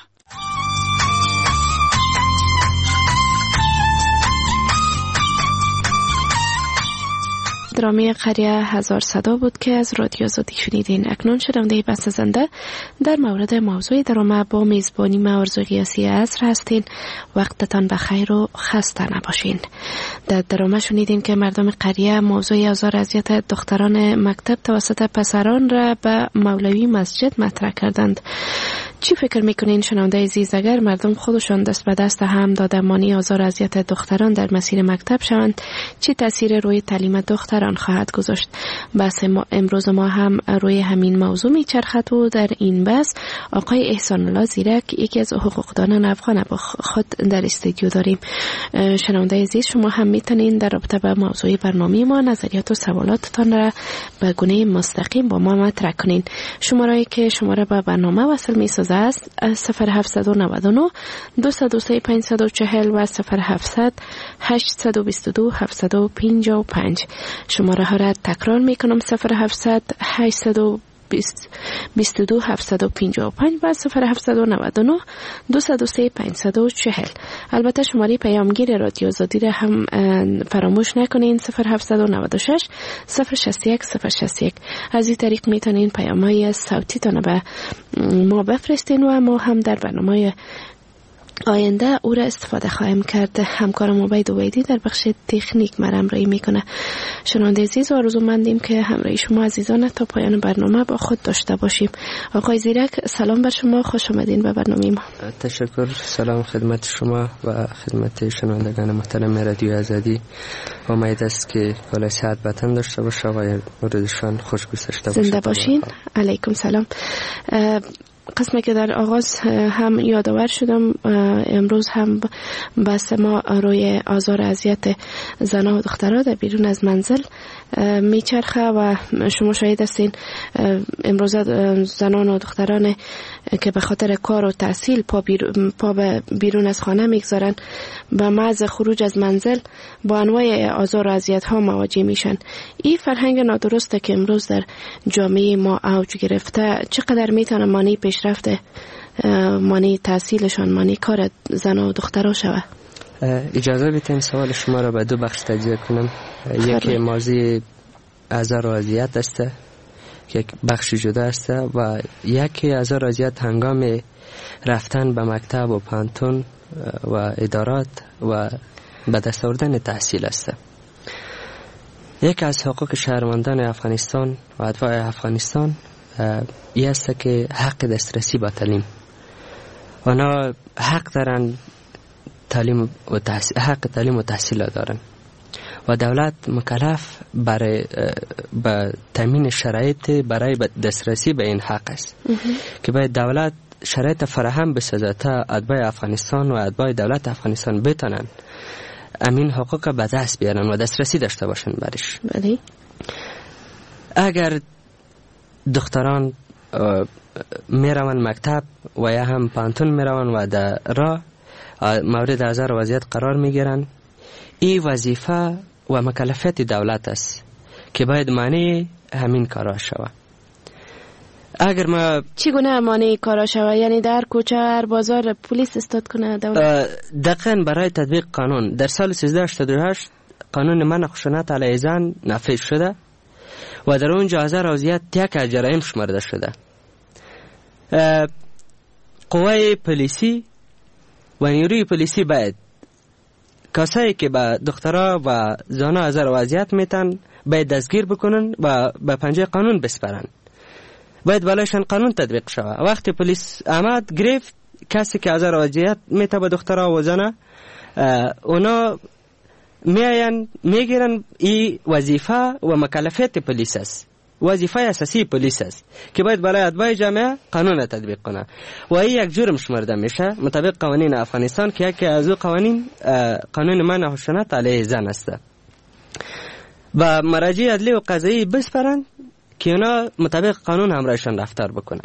درامه قریه هزار صدا بود که از رادیو آزادی شنیدین. اکنون شنونده بسازنده در مورد موضوع درامه با میزبانی ما آرزو قیاسی عصر هستین. وقتتان بخیر و خسته نباشین. در درامه شنیدین که مردم قریه موضوع آزار اذیت دختران مکتب توسط پسران را به مولوی مسجد مطرح کردند. چی فکر میکنین شنونده عزیز؟ اگر مردم خودشان دست به دست هم داده مانی آزار اذیت دختران در مسیر مکتب شوند، چی تاثیر روی تعلیم دختران خواهد گذاشت؟ بحث ما امروز ما هم روی همین موضوع میچرخد و در این بحث آقای احسان الله زیرک، یکی از حقوقدانان افغان با خود در استودیو داریم. شنونده عزیز شما هم میتونین در رابطه با موضوع برنامه ما نظریات و سوالاتتان را به گونه مستقیم با ما مطرح کنین. شماره‌ای که شما را به برنامه وصل میسازه است صفر هفت نه نه دو دو سه پنج چهار صفر و صفر هفت هشت دو دو هفت پنج پنج. شماره ها را تکرار میکنم صفر هفت هشت دو بیست و دو هفتصد و پنجاه و پنج و صفر هفتصد و نود و نه دویست و سه پانصد و چهل. البته شماره پیامگیر رادیو آزادی را هم فراموش نکنین صفر هفتصد و نود و شش صفر شصت و یک صفر شصت و یک. از این طریق میتونین پیام‌های صوتی تان به ما بفرستین و ما هم در برنامه آینده او را استفاده خواهیم کرد. همکارم عبید عبیدی در بخش تکنیک مرا همراهی میکنه. شنونده عزیز، آرزومندیم که همراهی شما عزیزان تا پایان برنامه با خود داشته باشیم. آقای زیرک، سلام بر شما، خوش آمدین به برنامه ما. تشکر. سلام خدمت شما و خدمت شنوندگان محترم رادیو آزادی. امید است که کل صحت بتن داشته باشه و موردشان خوش گذشته باشه. زنده باشین. علیکم سلام. قسمی که در آغاز هم یادآور شدم، امروز هم بحث ما روی آزار اذیت زنان و دختران در بیرون از منزل میچرخه و شما شاهد هستین. امروز زنان و دختران که به خاطر کار و تحصیل پا, بیرون، پا بیرون از خانه میگذارن، به محض خروج از منزل با انواع آزار و اذیت ها مواجه میشن. این فرهنگ نادرسته که امروز در جامعه ما اوج گرفته چقدر میتونه مانع پیشرفت، مانع تحصیلشان، مانع کار زن و دخترها شوه؟ اجازه بدین سوال شما را به دو بخش تجزیه کنم. یکی موضوع آزار و اذیت است که یک بخش جدا است و یکی آزار و اذیت هنگام رفتن به مکتب و پانتون و ادارات و به دست آوردن تحصیل است. یکی از حقوق شهروندان افغانستان و اتباع افغانستان این است که حق دسترسی به تعلیم. آنها حق دارن تعلیم و تحصیل، حق تعلیم و تحصیل دارن و دولت مکلف برای به تامین شرایط برای دسترسی به این حق است که باید دولت شرایط فراهم بسازد تا اتباع افغانستان و اتباع دولت افغانستان بتونن امین حقوق به دست بیارن و دسترسی داشته باشن برش. بله. اگر دختران میروند مکتب و یا هم پانتون میروند و در راه مورد آزار و اذیت قرار میگیرن، این وظیفه و مکلفیت دولت است که باید مانع همین کارا شود. اگر ما چگونه مانع کارا شود؟ یعنی در کوچه هر بازار پلیس استاد کنه دولت؟ دقیقاً برای تطبیق قانون در سال سیزده هشتاد و هشت قانون منع خشونت علیه زن نافذ شده و در اونجا آزار و اذیت یک از جرایم شمرده شده. قوای پلیسی و نیروی پلیسی باید کسایی که به دخترها و زنها آزار و اذیت میتن باید دستگیر بکنن و به پنجه قانون بسپرن. باید بالایشان قانون تطبیق شود. وقتی پلیس آمد گرفت کسی که آزار و اذیت میته به دخترها و زنها، اونا میاین میگیرن. این وظیفه و مکلفیت پلیس است، وظیفه اساسی پلیس است که باید برای اتباع جامعه قانون تطبیق کنه و این یک جرم شمرده میشه مطابق قوانین افغانستان که یکی از او قوانین قانون منع خشونت علیه زن است. و مراجع عدلی و قضایی بسپرن که اونا مطابق قانون همراهشان رفتار بکنن.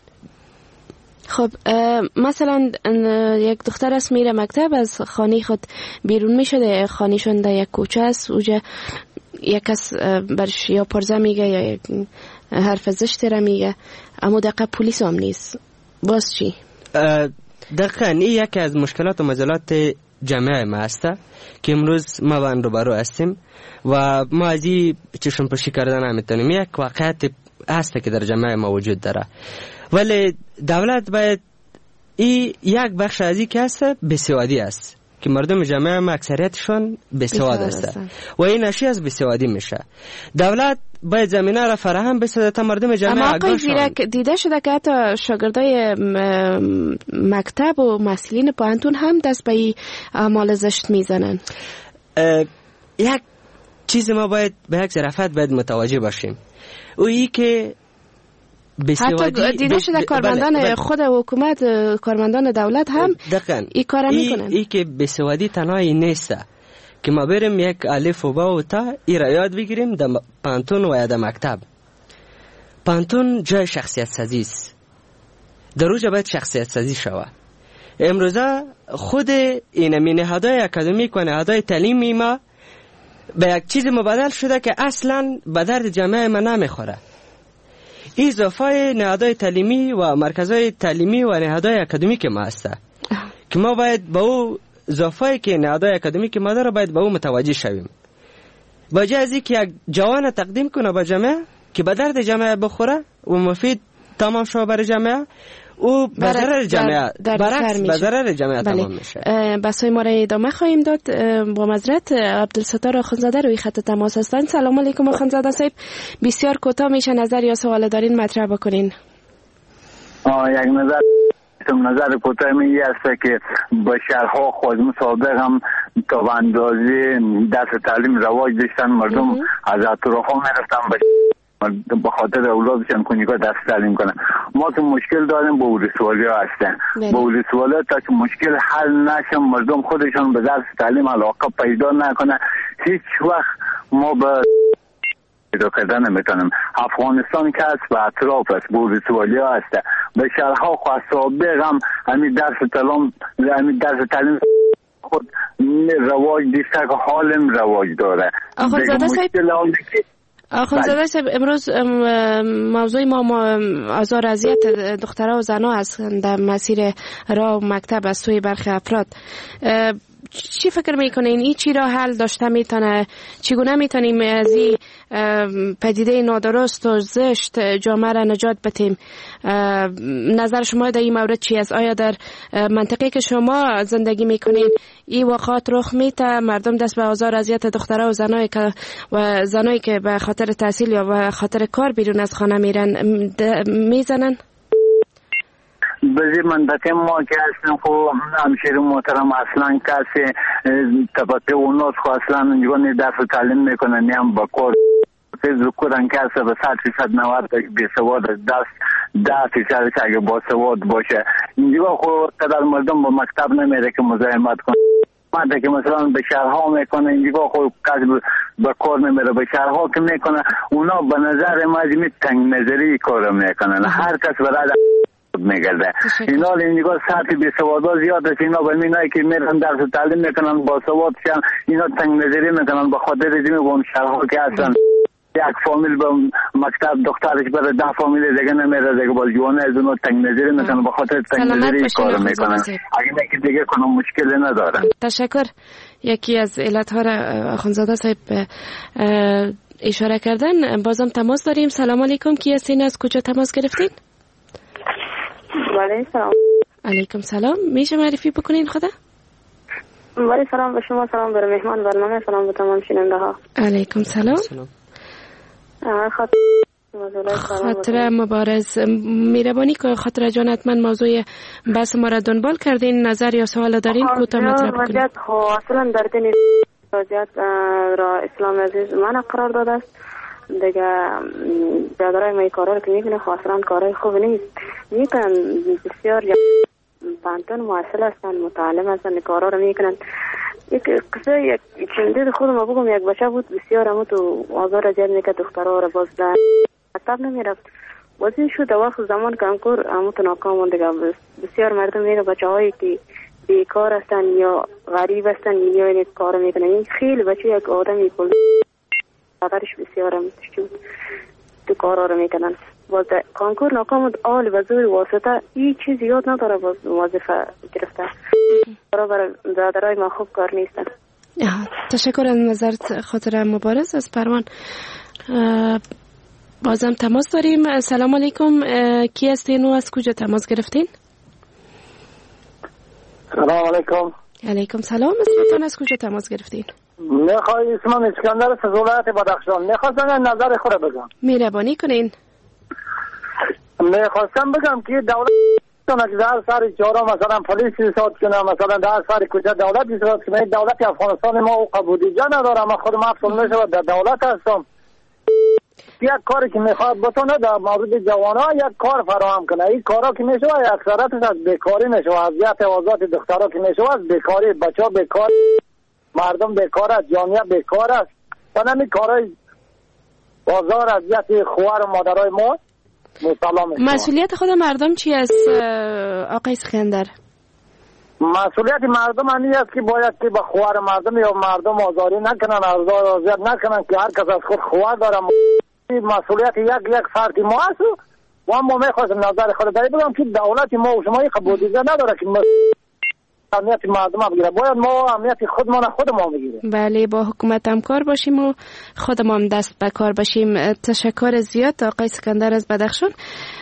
خب مثلا یک دختر است میره مکتب، از خانه خود بیرون میشه، خانهشون در یک کوچه است، اوجه یک کس برش یا پرزه میگه یا حرف زشت را میگه، اما دقیقا پولیس هم نیست، باز چی؟ دقیقا این یکی از مشکلات و مزالات جامعه ما است که امروز ما با آن روبرو هستیم و ما از این چشم پوشی کردن نمیتونیم. یک واقعیت هست که در جامعه ما وجود داره، ولی دولت باید این یک بخش از این که هست بسوادی است که مردم جامعه ما اکثریتشان بسواد است و این ناشی از بسوادی میشه. دولت باید زمینه را فراهم بسازد تا مردم جامعه اما آقای زیرک دیده شده که حتی شاگردای مکتب و مسئولین پانتون هم دست به اعمال زشت میزنن. یک چیز ما باید به یک ظرافت باید متوجه باشیم، او ای که حتی دیده شده کارمندان بله، بله. خود حکومت، کارمندان دولت هم این کار میکنن. ای که بسوادی تنهایی نیست که ما بریم یک الف و با و تا ای را یاد بگیریم در پانتون و یا در مکتب. پانتون جای شخصیت سازی است، در اوجا باید شخصیت سازی شود. امروزه خود این نهادهای اکادمیک و نهادهای تعلیمی ما به یک چیز مبادل شده که اصلا به درد جامعه ما نمیخوره. این اضافه نهادهای تعلیمی و مرکزهای تعلیمی و نهادهای اکادمیک ما هسته که ما باید با او اضافه که نهادهای اکادمیک ما داره باید با او متوجه شویم. با جازی که یک جوان تقدیم کنه با جامعه که به درد جامعه بخوره و مفید تمام شو برای جامعه، او به ضرر جمعیت برعکس به ضرر جمعیت تمام میشه. بحث‌های ما را ادامه خواهیم داد. با معذرت عبدالستار آخوندزاده روی خط تماس هستند. سلام علیکم آخوندزاده صاحب، بسیار کوتاه میشه نظر یا سوال دارین مطرح بکنین. آه یک نظر نظر کوتاه می است که به شهرها خود مسابقه هم تا به اندازه درس تعلیم رواج داشتن، مردم از اطراف ها میرفتن به خاطر اولادشان کنیکا درس تعلیم کنن. ما تو مشکل داریم با ولسوالی ها هستن، با ولسوالی ها تا که مشکل حل نشه مردم خودشان به درس تعلیم علاقه پیدا نکنه، هیچ وقت ما به پیدا کردن نمیتونم. افغانستان که است به اطراف است، با ولسوالی ها هسته، به شهرها خواست سابق هم همین درس تعلیم همین درس تعلیم خود رواج دیسته که حالم رواج داره. آخوندزاده صاحب آخوندزاده صاحب امروز موضوع ما, ما آزار اذیت دخترها و زنها هستند در مسیر راه و مکتب از سوی برخی افراد. چی فکر میکنین این چی را حل داشته میتونه؟ چگونه میتونیم از این پدیده نادرست و زشت جامعه را نجات بدیم؟ نظر شما در این مورد چی است؟ آیا در منطقه که شما زندگی میکنین این واقعات رخ میده؟ مردم دست به آزار اذیت دخترها و زنایی که و زنایی که به خاطر تحصیل یا به خاطر کار بیرون از خانه میرن میزنن؟ بزی منطقه ما که هستن خو همشیر محترم اصلا کسی طبقه اوناس خو اصلا نگاه درس تعلیم میکنن نیم با کار ذکرن کسی به صد فیصد نود بی سواد دست ده فیصد اگه با سواد باشه اینجا خو قدر مردم با مکتب نمیره که مزاحمت کنه. ماده که مثلا به شهرها میکنه اینجا خو کسی به کار نمیره، به شهرها که میکنه اونا به نظر ما می تنگ نظری کار میکنن، هر کس برای میگرده. اینا اینجا سطح بی سوادا زیاد است، اینا به مینایی که میرن درس تعلیم میکنن با سواد شن اینا تنگ نظری میکنن به خاطر دیگه اون شهرها که هستن یک فامیل به مکتب دخترش بره ده فامیل دیگه نمیره دیگه با جوانه از اونو تنگ نظری میکنن به خاطر تنگ نظری کار میکنن. اگه نکی دیگه کنم مشکلی نداره. تشکر. یکی از علتها را آخوندزاده صاحب اشاره کردن. بازم تماس داریم. سلام علیکم، کی هستین؟ از کجا تماس گرفتین؟ بله سلام. علیکم سلام. میشه معرفی بکنین خدا؟ بله سلام به شما، سلام به مهمان برنامه، سلام به تمام شنونده ها. علیکم سلام. خاطر خاطر مبارز میربانی که خاطر جان حتما موضوع بحث ما را دنبال کردین، نظر یا سوال دارین کوتاه مطرح کنین. وضعیت اصلا در دین وضعیت را اسلام عزیز من قرار داده است دیگه. برادرای ما کارا رو که میکنه خاصران کارای خوب نیست میکنن، بسیار پانتون مواصل هستن، متعلم هستن، کارا رو میکنن. یک قصه یک چندید خود ما بگم، یک بچه بود بسیار همو تو آزار اذیت میکرد دخترها رو، باز در مکتب نمیرفت، باز این شد وقت زمان کنکور همو تو ناکام دیگه. بسیار مردم میگه بچه هایی که بیکار هستن یا غریب هستن یا این کار میکنن. این خیلی بچه یک آدمی کل خطرش بسیار هم شد تو کارا رو میکنن. باز کنکور ناکام آل و زور واسطه این چیز یاد نداره، باز وظیفه گرفته برای برادرای ما خوب کار نیستن. تشکر از نظرت خاطر مبارز از پروان. بازم تماس داریم. سلام علیکم، کی هستین و از کجا تماس گرفتین؟ سلام علیکم. علیکم سلام. اسمتون از کجا تماس گرفتین؟ میخوای اسمم اسکندر از ولایت بدخشان. میخواستم نظر خود بگم. مهربانی کنین. میخواستم بگم که دولت در سر چهارم مثلا پلیس ایستاد کنه، مثلا در سر کوچه دولت ایستاد کنه. دولت افغانستان ما او قبولیجه نداره، من خودم افغان میشود در دولت هستم. یک کاری که میخواد بتونه در مورد جوانها یک کار فراهم کنه. این کارا که میشه اکثرتش از بیکاری میشه، اذیت آزاد دخترها که میشه از بیکاری، بچه‌ها بیکار، مردم بیکار است، جامعه بیکار است. و همین کارای بازار اذیت خواهر و مادرای ما. مسئولیت خود مردم چی است آقای اسکندر؟ مسئولیت مردم همین است که باید که به خواهر مردم یا مردم آزاری نکنن، آزار آزاد نکنن که هر کس از خود خواهر داره. مسئولیت یک یک فرد ما است و ما میخواستم نظر خود داری بگم که دولت ما و شما قبولیجه نداره که امنیت مردم هم بگیره، باید ما امنیت خودمان خود ما بگیره. بله، با حکومت همکار باشیم و خودمان دست به کار باشیم. تشکر زیاد آقای اسکندر از بدخشان.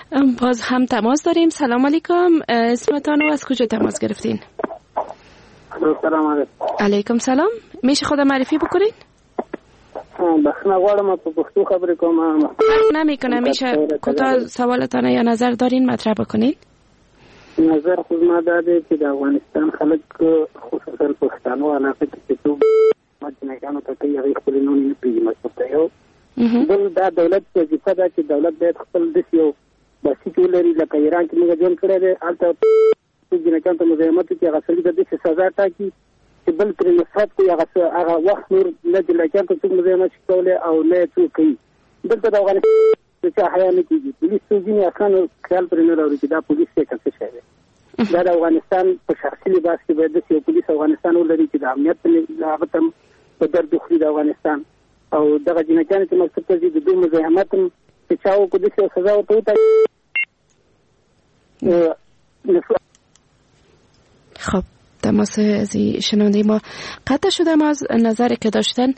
باز هم تماس داریم. سلام علیکم، اسمتان و از کجا تماس گرفتین؟ سلام علیکم. علیکم سلام. میشه خود معرفی بکنین؟ بخنه غواړم په پښتو خبرې کوم. نمیکنه، میشه کوتاه سوالتان یا نظر دارین مطرح بکنین؟ نظر خو ما دا دی چې د افغانستان خلک خصوصا پښتانه علاقه کې چې څوک مجنګانو ته کوي هغې خپلې نومې نه پېژني. مطلب ته یو بل دا دولت وظیفه ده چې دولت باید خپل داسې یو بسیط ولري لکه ایران کې موږ ژوند کړی دی، هلته څوک جنګیانو ته مزاحمت وکړي هغه سړي ته داسې سزا ټاکي چې بل ترې نفرت کوي، هغه هغه وخت نور نه جنګیانو ته څوک مزاحمت شي کولی او نه یې څوک کوي. دلته د افغانستان د چا حیا نه کېږي. پولیس څوک ځینې اسانه خیال پرې نه راوړي چې دا پولیس دی که څه شی دی. دا د افغانستان په شخصي لباس کې باید داسې یو پولیس افغانستان ولري چې د امنیت هغه ته په درد وخوري د افغانستان او دغه جنګیانو چې مکتب ته ځي د دوی مزاحمت هم چې چا وکړو داسې یو سزا ورته وټاکي. خب تماس از شنونده ما قطع شده. ما از نظری که داشتن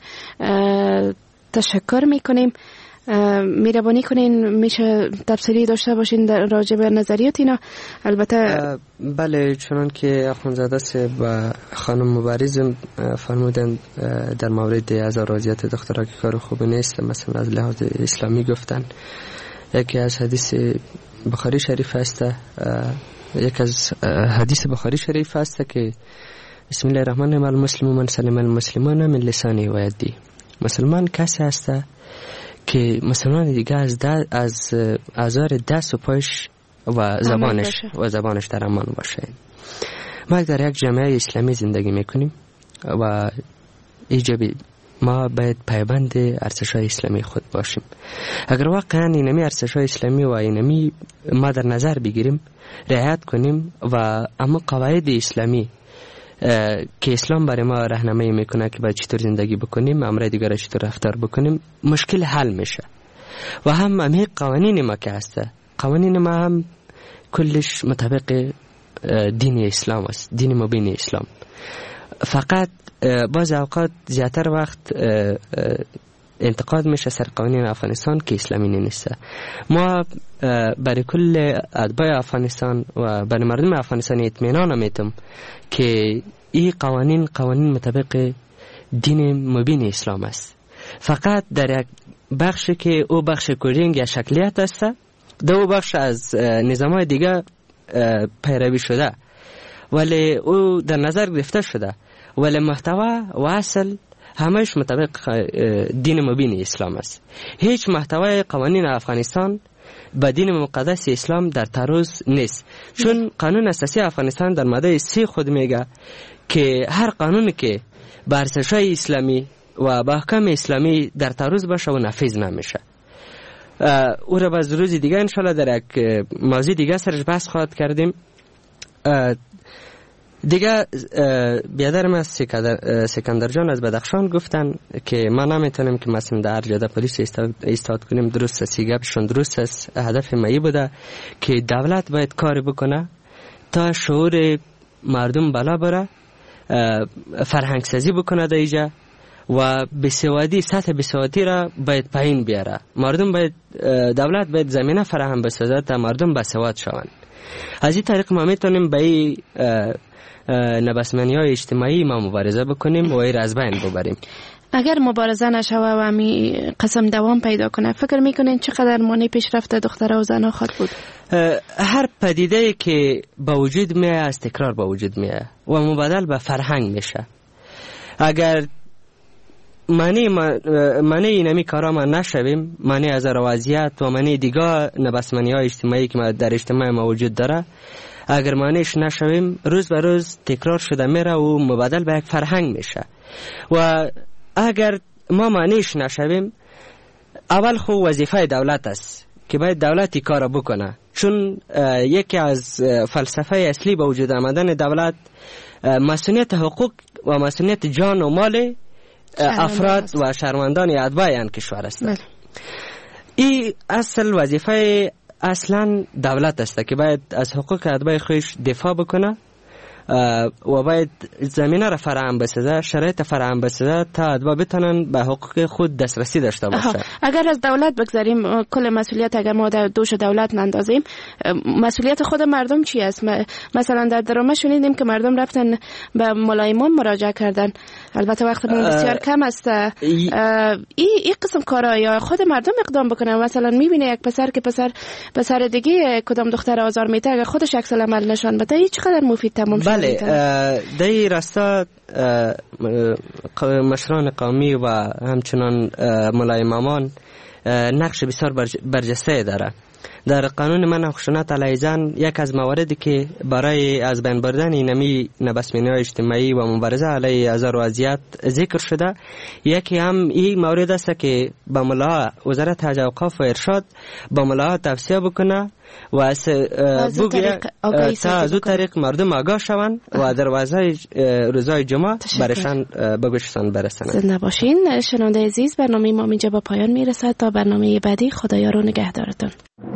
تشکر میکنیم. مهربانی کنین میشه تفصیلی داشته باشین در راجع به نظریات اینا. البته بله، چنان که اخوانزاده سه و خانم مبارز فرمودن در مورد از راضیت دخترها که کار خوب نیست، مثلا از لحاظ اسلامی گفتن. یکی از حدیث بخاری شریف است، یک از حدیث بخاری شریف است که بسم الله الرحمن الرحیم المسلم من سلم المسلمون من لسانه و یده. مسلمان کسی است که مسلمان دیگه از از آزار دست و پاش و زبانش و زبانش در امان باشه. ما در یک جامعه اسلامی زندگی میکنیم و ایجابی ما باید پایبند ارزش‌های اسلامی خود باشیم. اگر واقعا اینمی ارزش‌های اسلامی و اینمی ما در نظر بگیریم، رعایت کنیم و اما قواعد اسلامی که اسلام برای ما راهنمایی میکنه که باید چطور زندگی بکنیم، امرای دیگر چطور رفتار بکنیم، مشکل حل میشه. و هم همه قوانین ما که هسته، قوانین ما هم کلش مطابق دین اسلام است، دین مبین اسلام. فقط بعض اوقات زیادتر وقت انتقاد میشه سر قوانین افغانستان که اسلامی نیست. ما برای کل اتباع افغانستان و برای مردم افغانستان اطمینان میتم که این قوانین قوانین مطابق دین مبین اسلام است. فقط در یک بخشی که او بخش کورینگ یا شکلیت است، دو بخش از نظام‌های دیگه پیروی شده ولی او در نظر گرفته شده، ولی محتوا و اصل همش مطابق دین مبین اسلام است. هیچ محتوای قوانین افغانستان با دین مقدس اسلام در تعارض نیست، چون قانون اساسی افغانستان در ماده سی خود میگه که هر قانونی که با ارزش‌های اسلامی و با احکام اسلامی در تعارض باشه و نافذ نمیشه. او را باز روز دیگه انشالله در یک موضوع دیگه سرش بحث خواهد کردیم. دیگه بیادرم از سکندر جان از بدخشان گفتن که ما نمیتونیم که مثلا در جاده پلیس ایستاد کنیم. درست است، گپشون درست است. هدف مایی بوده که دولت باید کار بکنه تا شعور مردم بالا بره، فرهنگ سازی بکنه در اینجا و بسوادی، سطح بسوادی را باید پایین بیاره. مردم باید، دولت باید زمینه فراهم بسازه تا مردم بسواد شوند. از این طریق ما میتونیم به نبسمنی های اجتماعی ما مبارزه بکنیم و این را از بین ببریم. اگر مبارزه نشوه و همی قسم دوام پیدا کنه، فکر میکنین چقدر مانع پیشرفت دخترها و زنها خواهد بود؟ هر پدیده که با وجود میه از تکرار با وجود میه و مبادل به فرهنگ میشه. اگر معنی معنی اینمی کارا ما نشویم، معنی از روازیت و معنی دیگه نبسمنی های اجتماعی که در اجتماع ما وجود داره، اگر معنیش نشویم روز به روز تکرار شده میره و مبادل به یک فرهنگ میشه. و اگر ما معنیش نشویم، اول خو وظیفه دولت است که باید دولتی کار بکنه، چون یکی از فلسفه اصلی به وجود آمدن دولت مسئولیت حقوق و مسئولیت جان و مال افراد و شهروندان اتباع این کشور است. این اصل وظیفه اصلا دولت است که باید از حقوق اتباع خودش دفاع بکنه و باید زمینه را فراهم بسازه، شرایط فراهم بسازه تا ادوا بتونن به حقوق خود دسترسی داشته باشه. اگر از دولت بگذاریم کل مسئولیت، اگر ما در دوش دولت نندازیم، مسئولیت خود مردم چی است؟ مثلا در درامه شنیدیم که مردم رفتن به ملایمان مراجعه کردن، البته وقتمون بسیار کم است. این این قسم کارا یا خود مردم اقدام بکنه؟ مثلا میبینه یک پسر که پسر پسر دیگه کدام دختر آزار میده، اگر خودش عکس العمل نشان بده، این چقدر مفید تمام شده. بله، در این راستا مشران قومی و همچنان ملایمامان نقش بسیار برجسته داره. در قانون منع خشونت علیه زن یک از مواردی که برای از بین بردن نمی نبسمینی اجتماعی و مبارزه علیه آزار و اذیت ذکر شده، یکی هم این مورد است که به ملا وزارت حج اوقاف و ارشاد به ملا توصیه بکنه و از بگه تا از او طریق مردم آگاه شوند و دروازه روزای جمعه برشان به گوششان برسند. زنده باشین شنونده عزیز، برنامه ما اینجا به پایان میرسد. تا برنامه بعدی، خدایا رو نگهدارتون.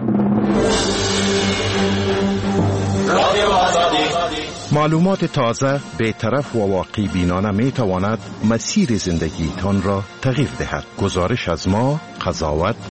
معلومات تازه، بی‌طرف و واقع بینانه می تواند مسیر زندگیتان را تغییر دهد. گزارش از ما، قضاوت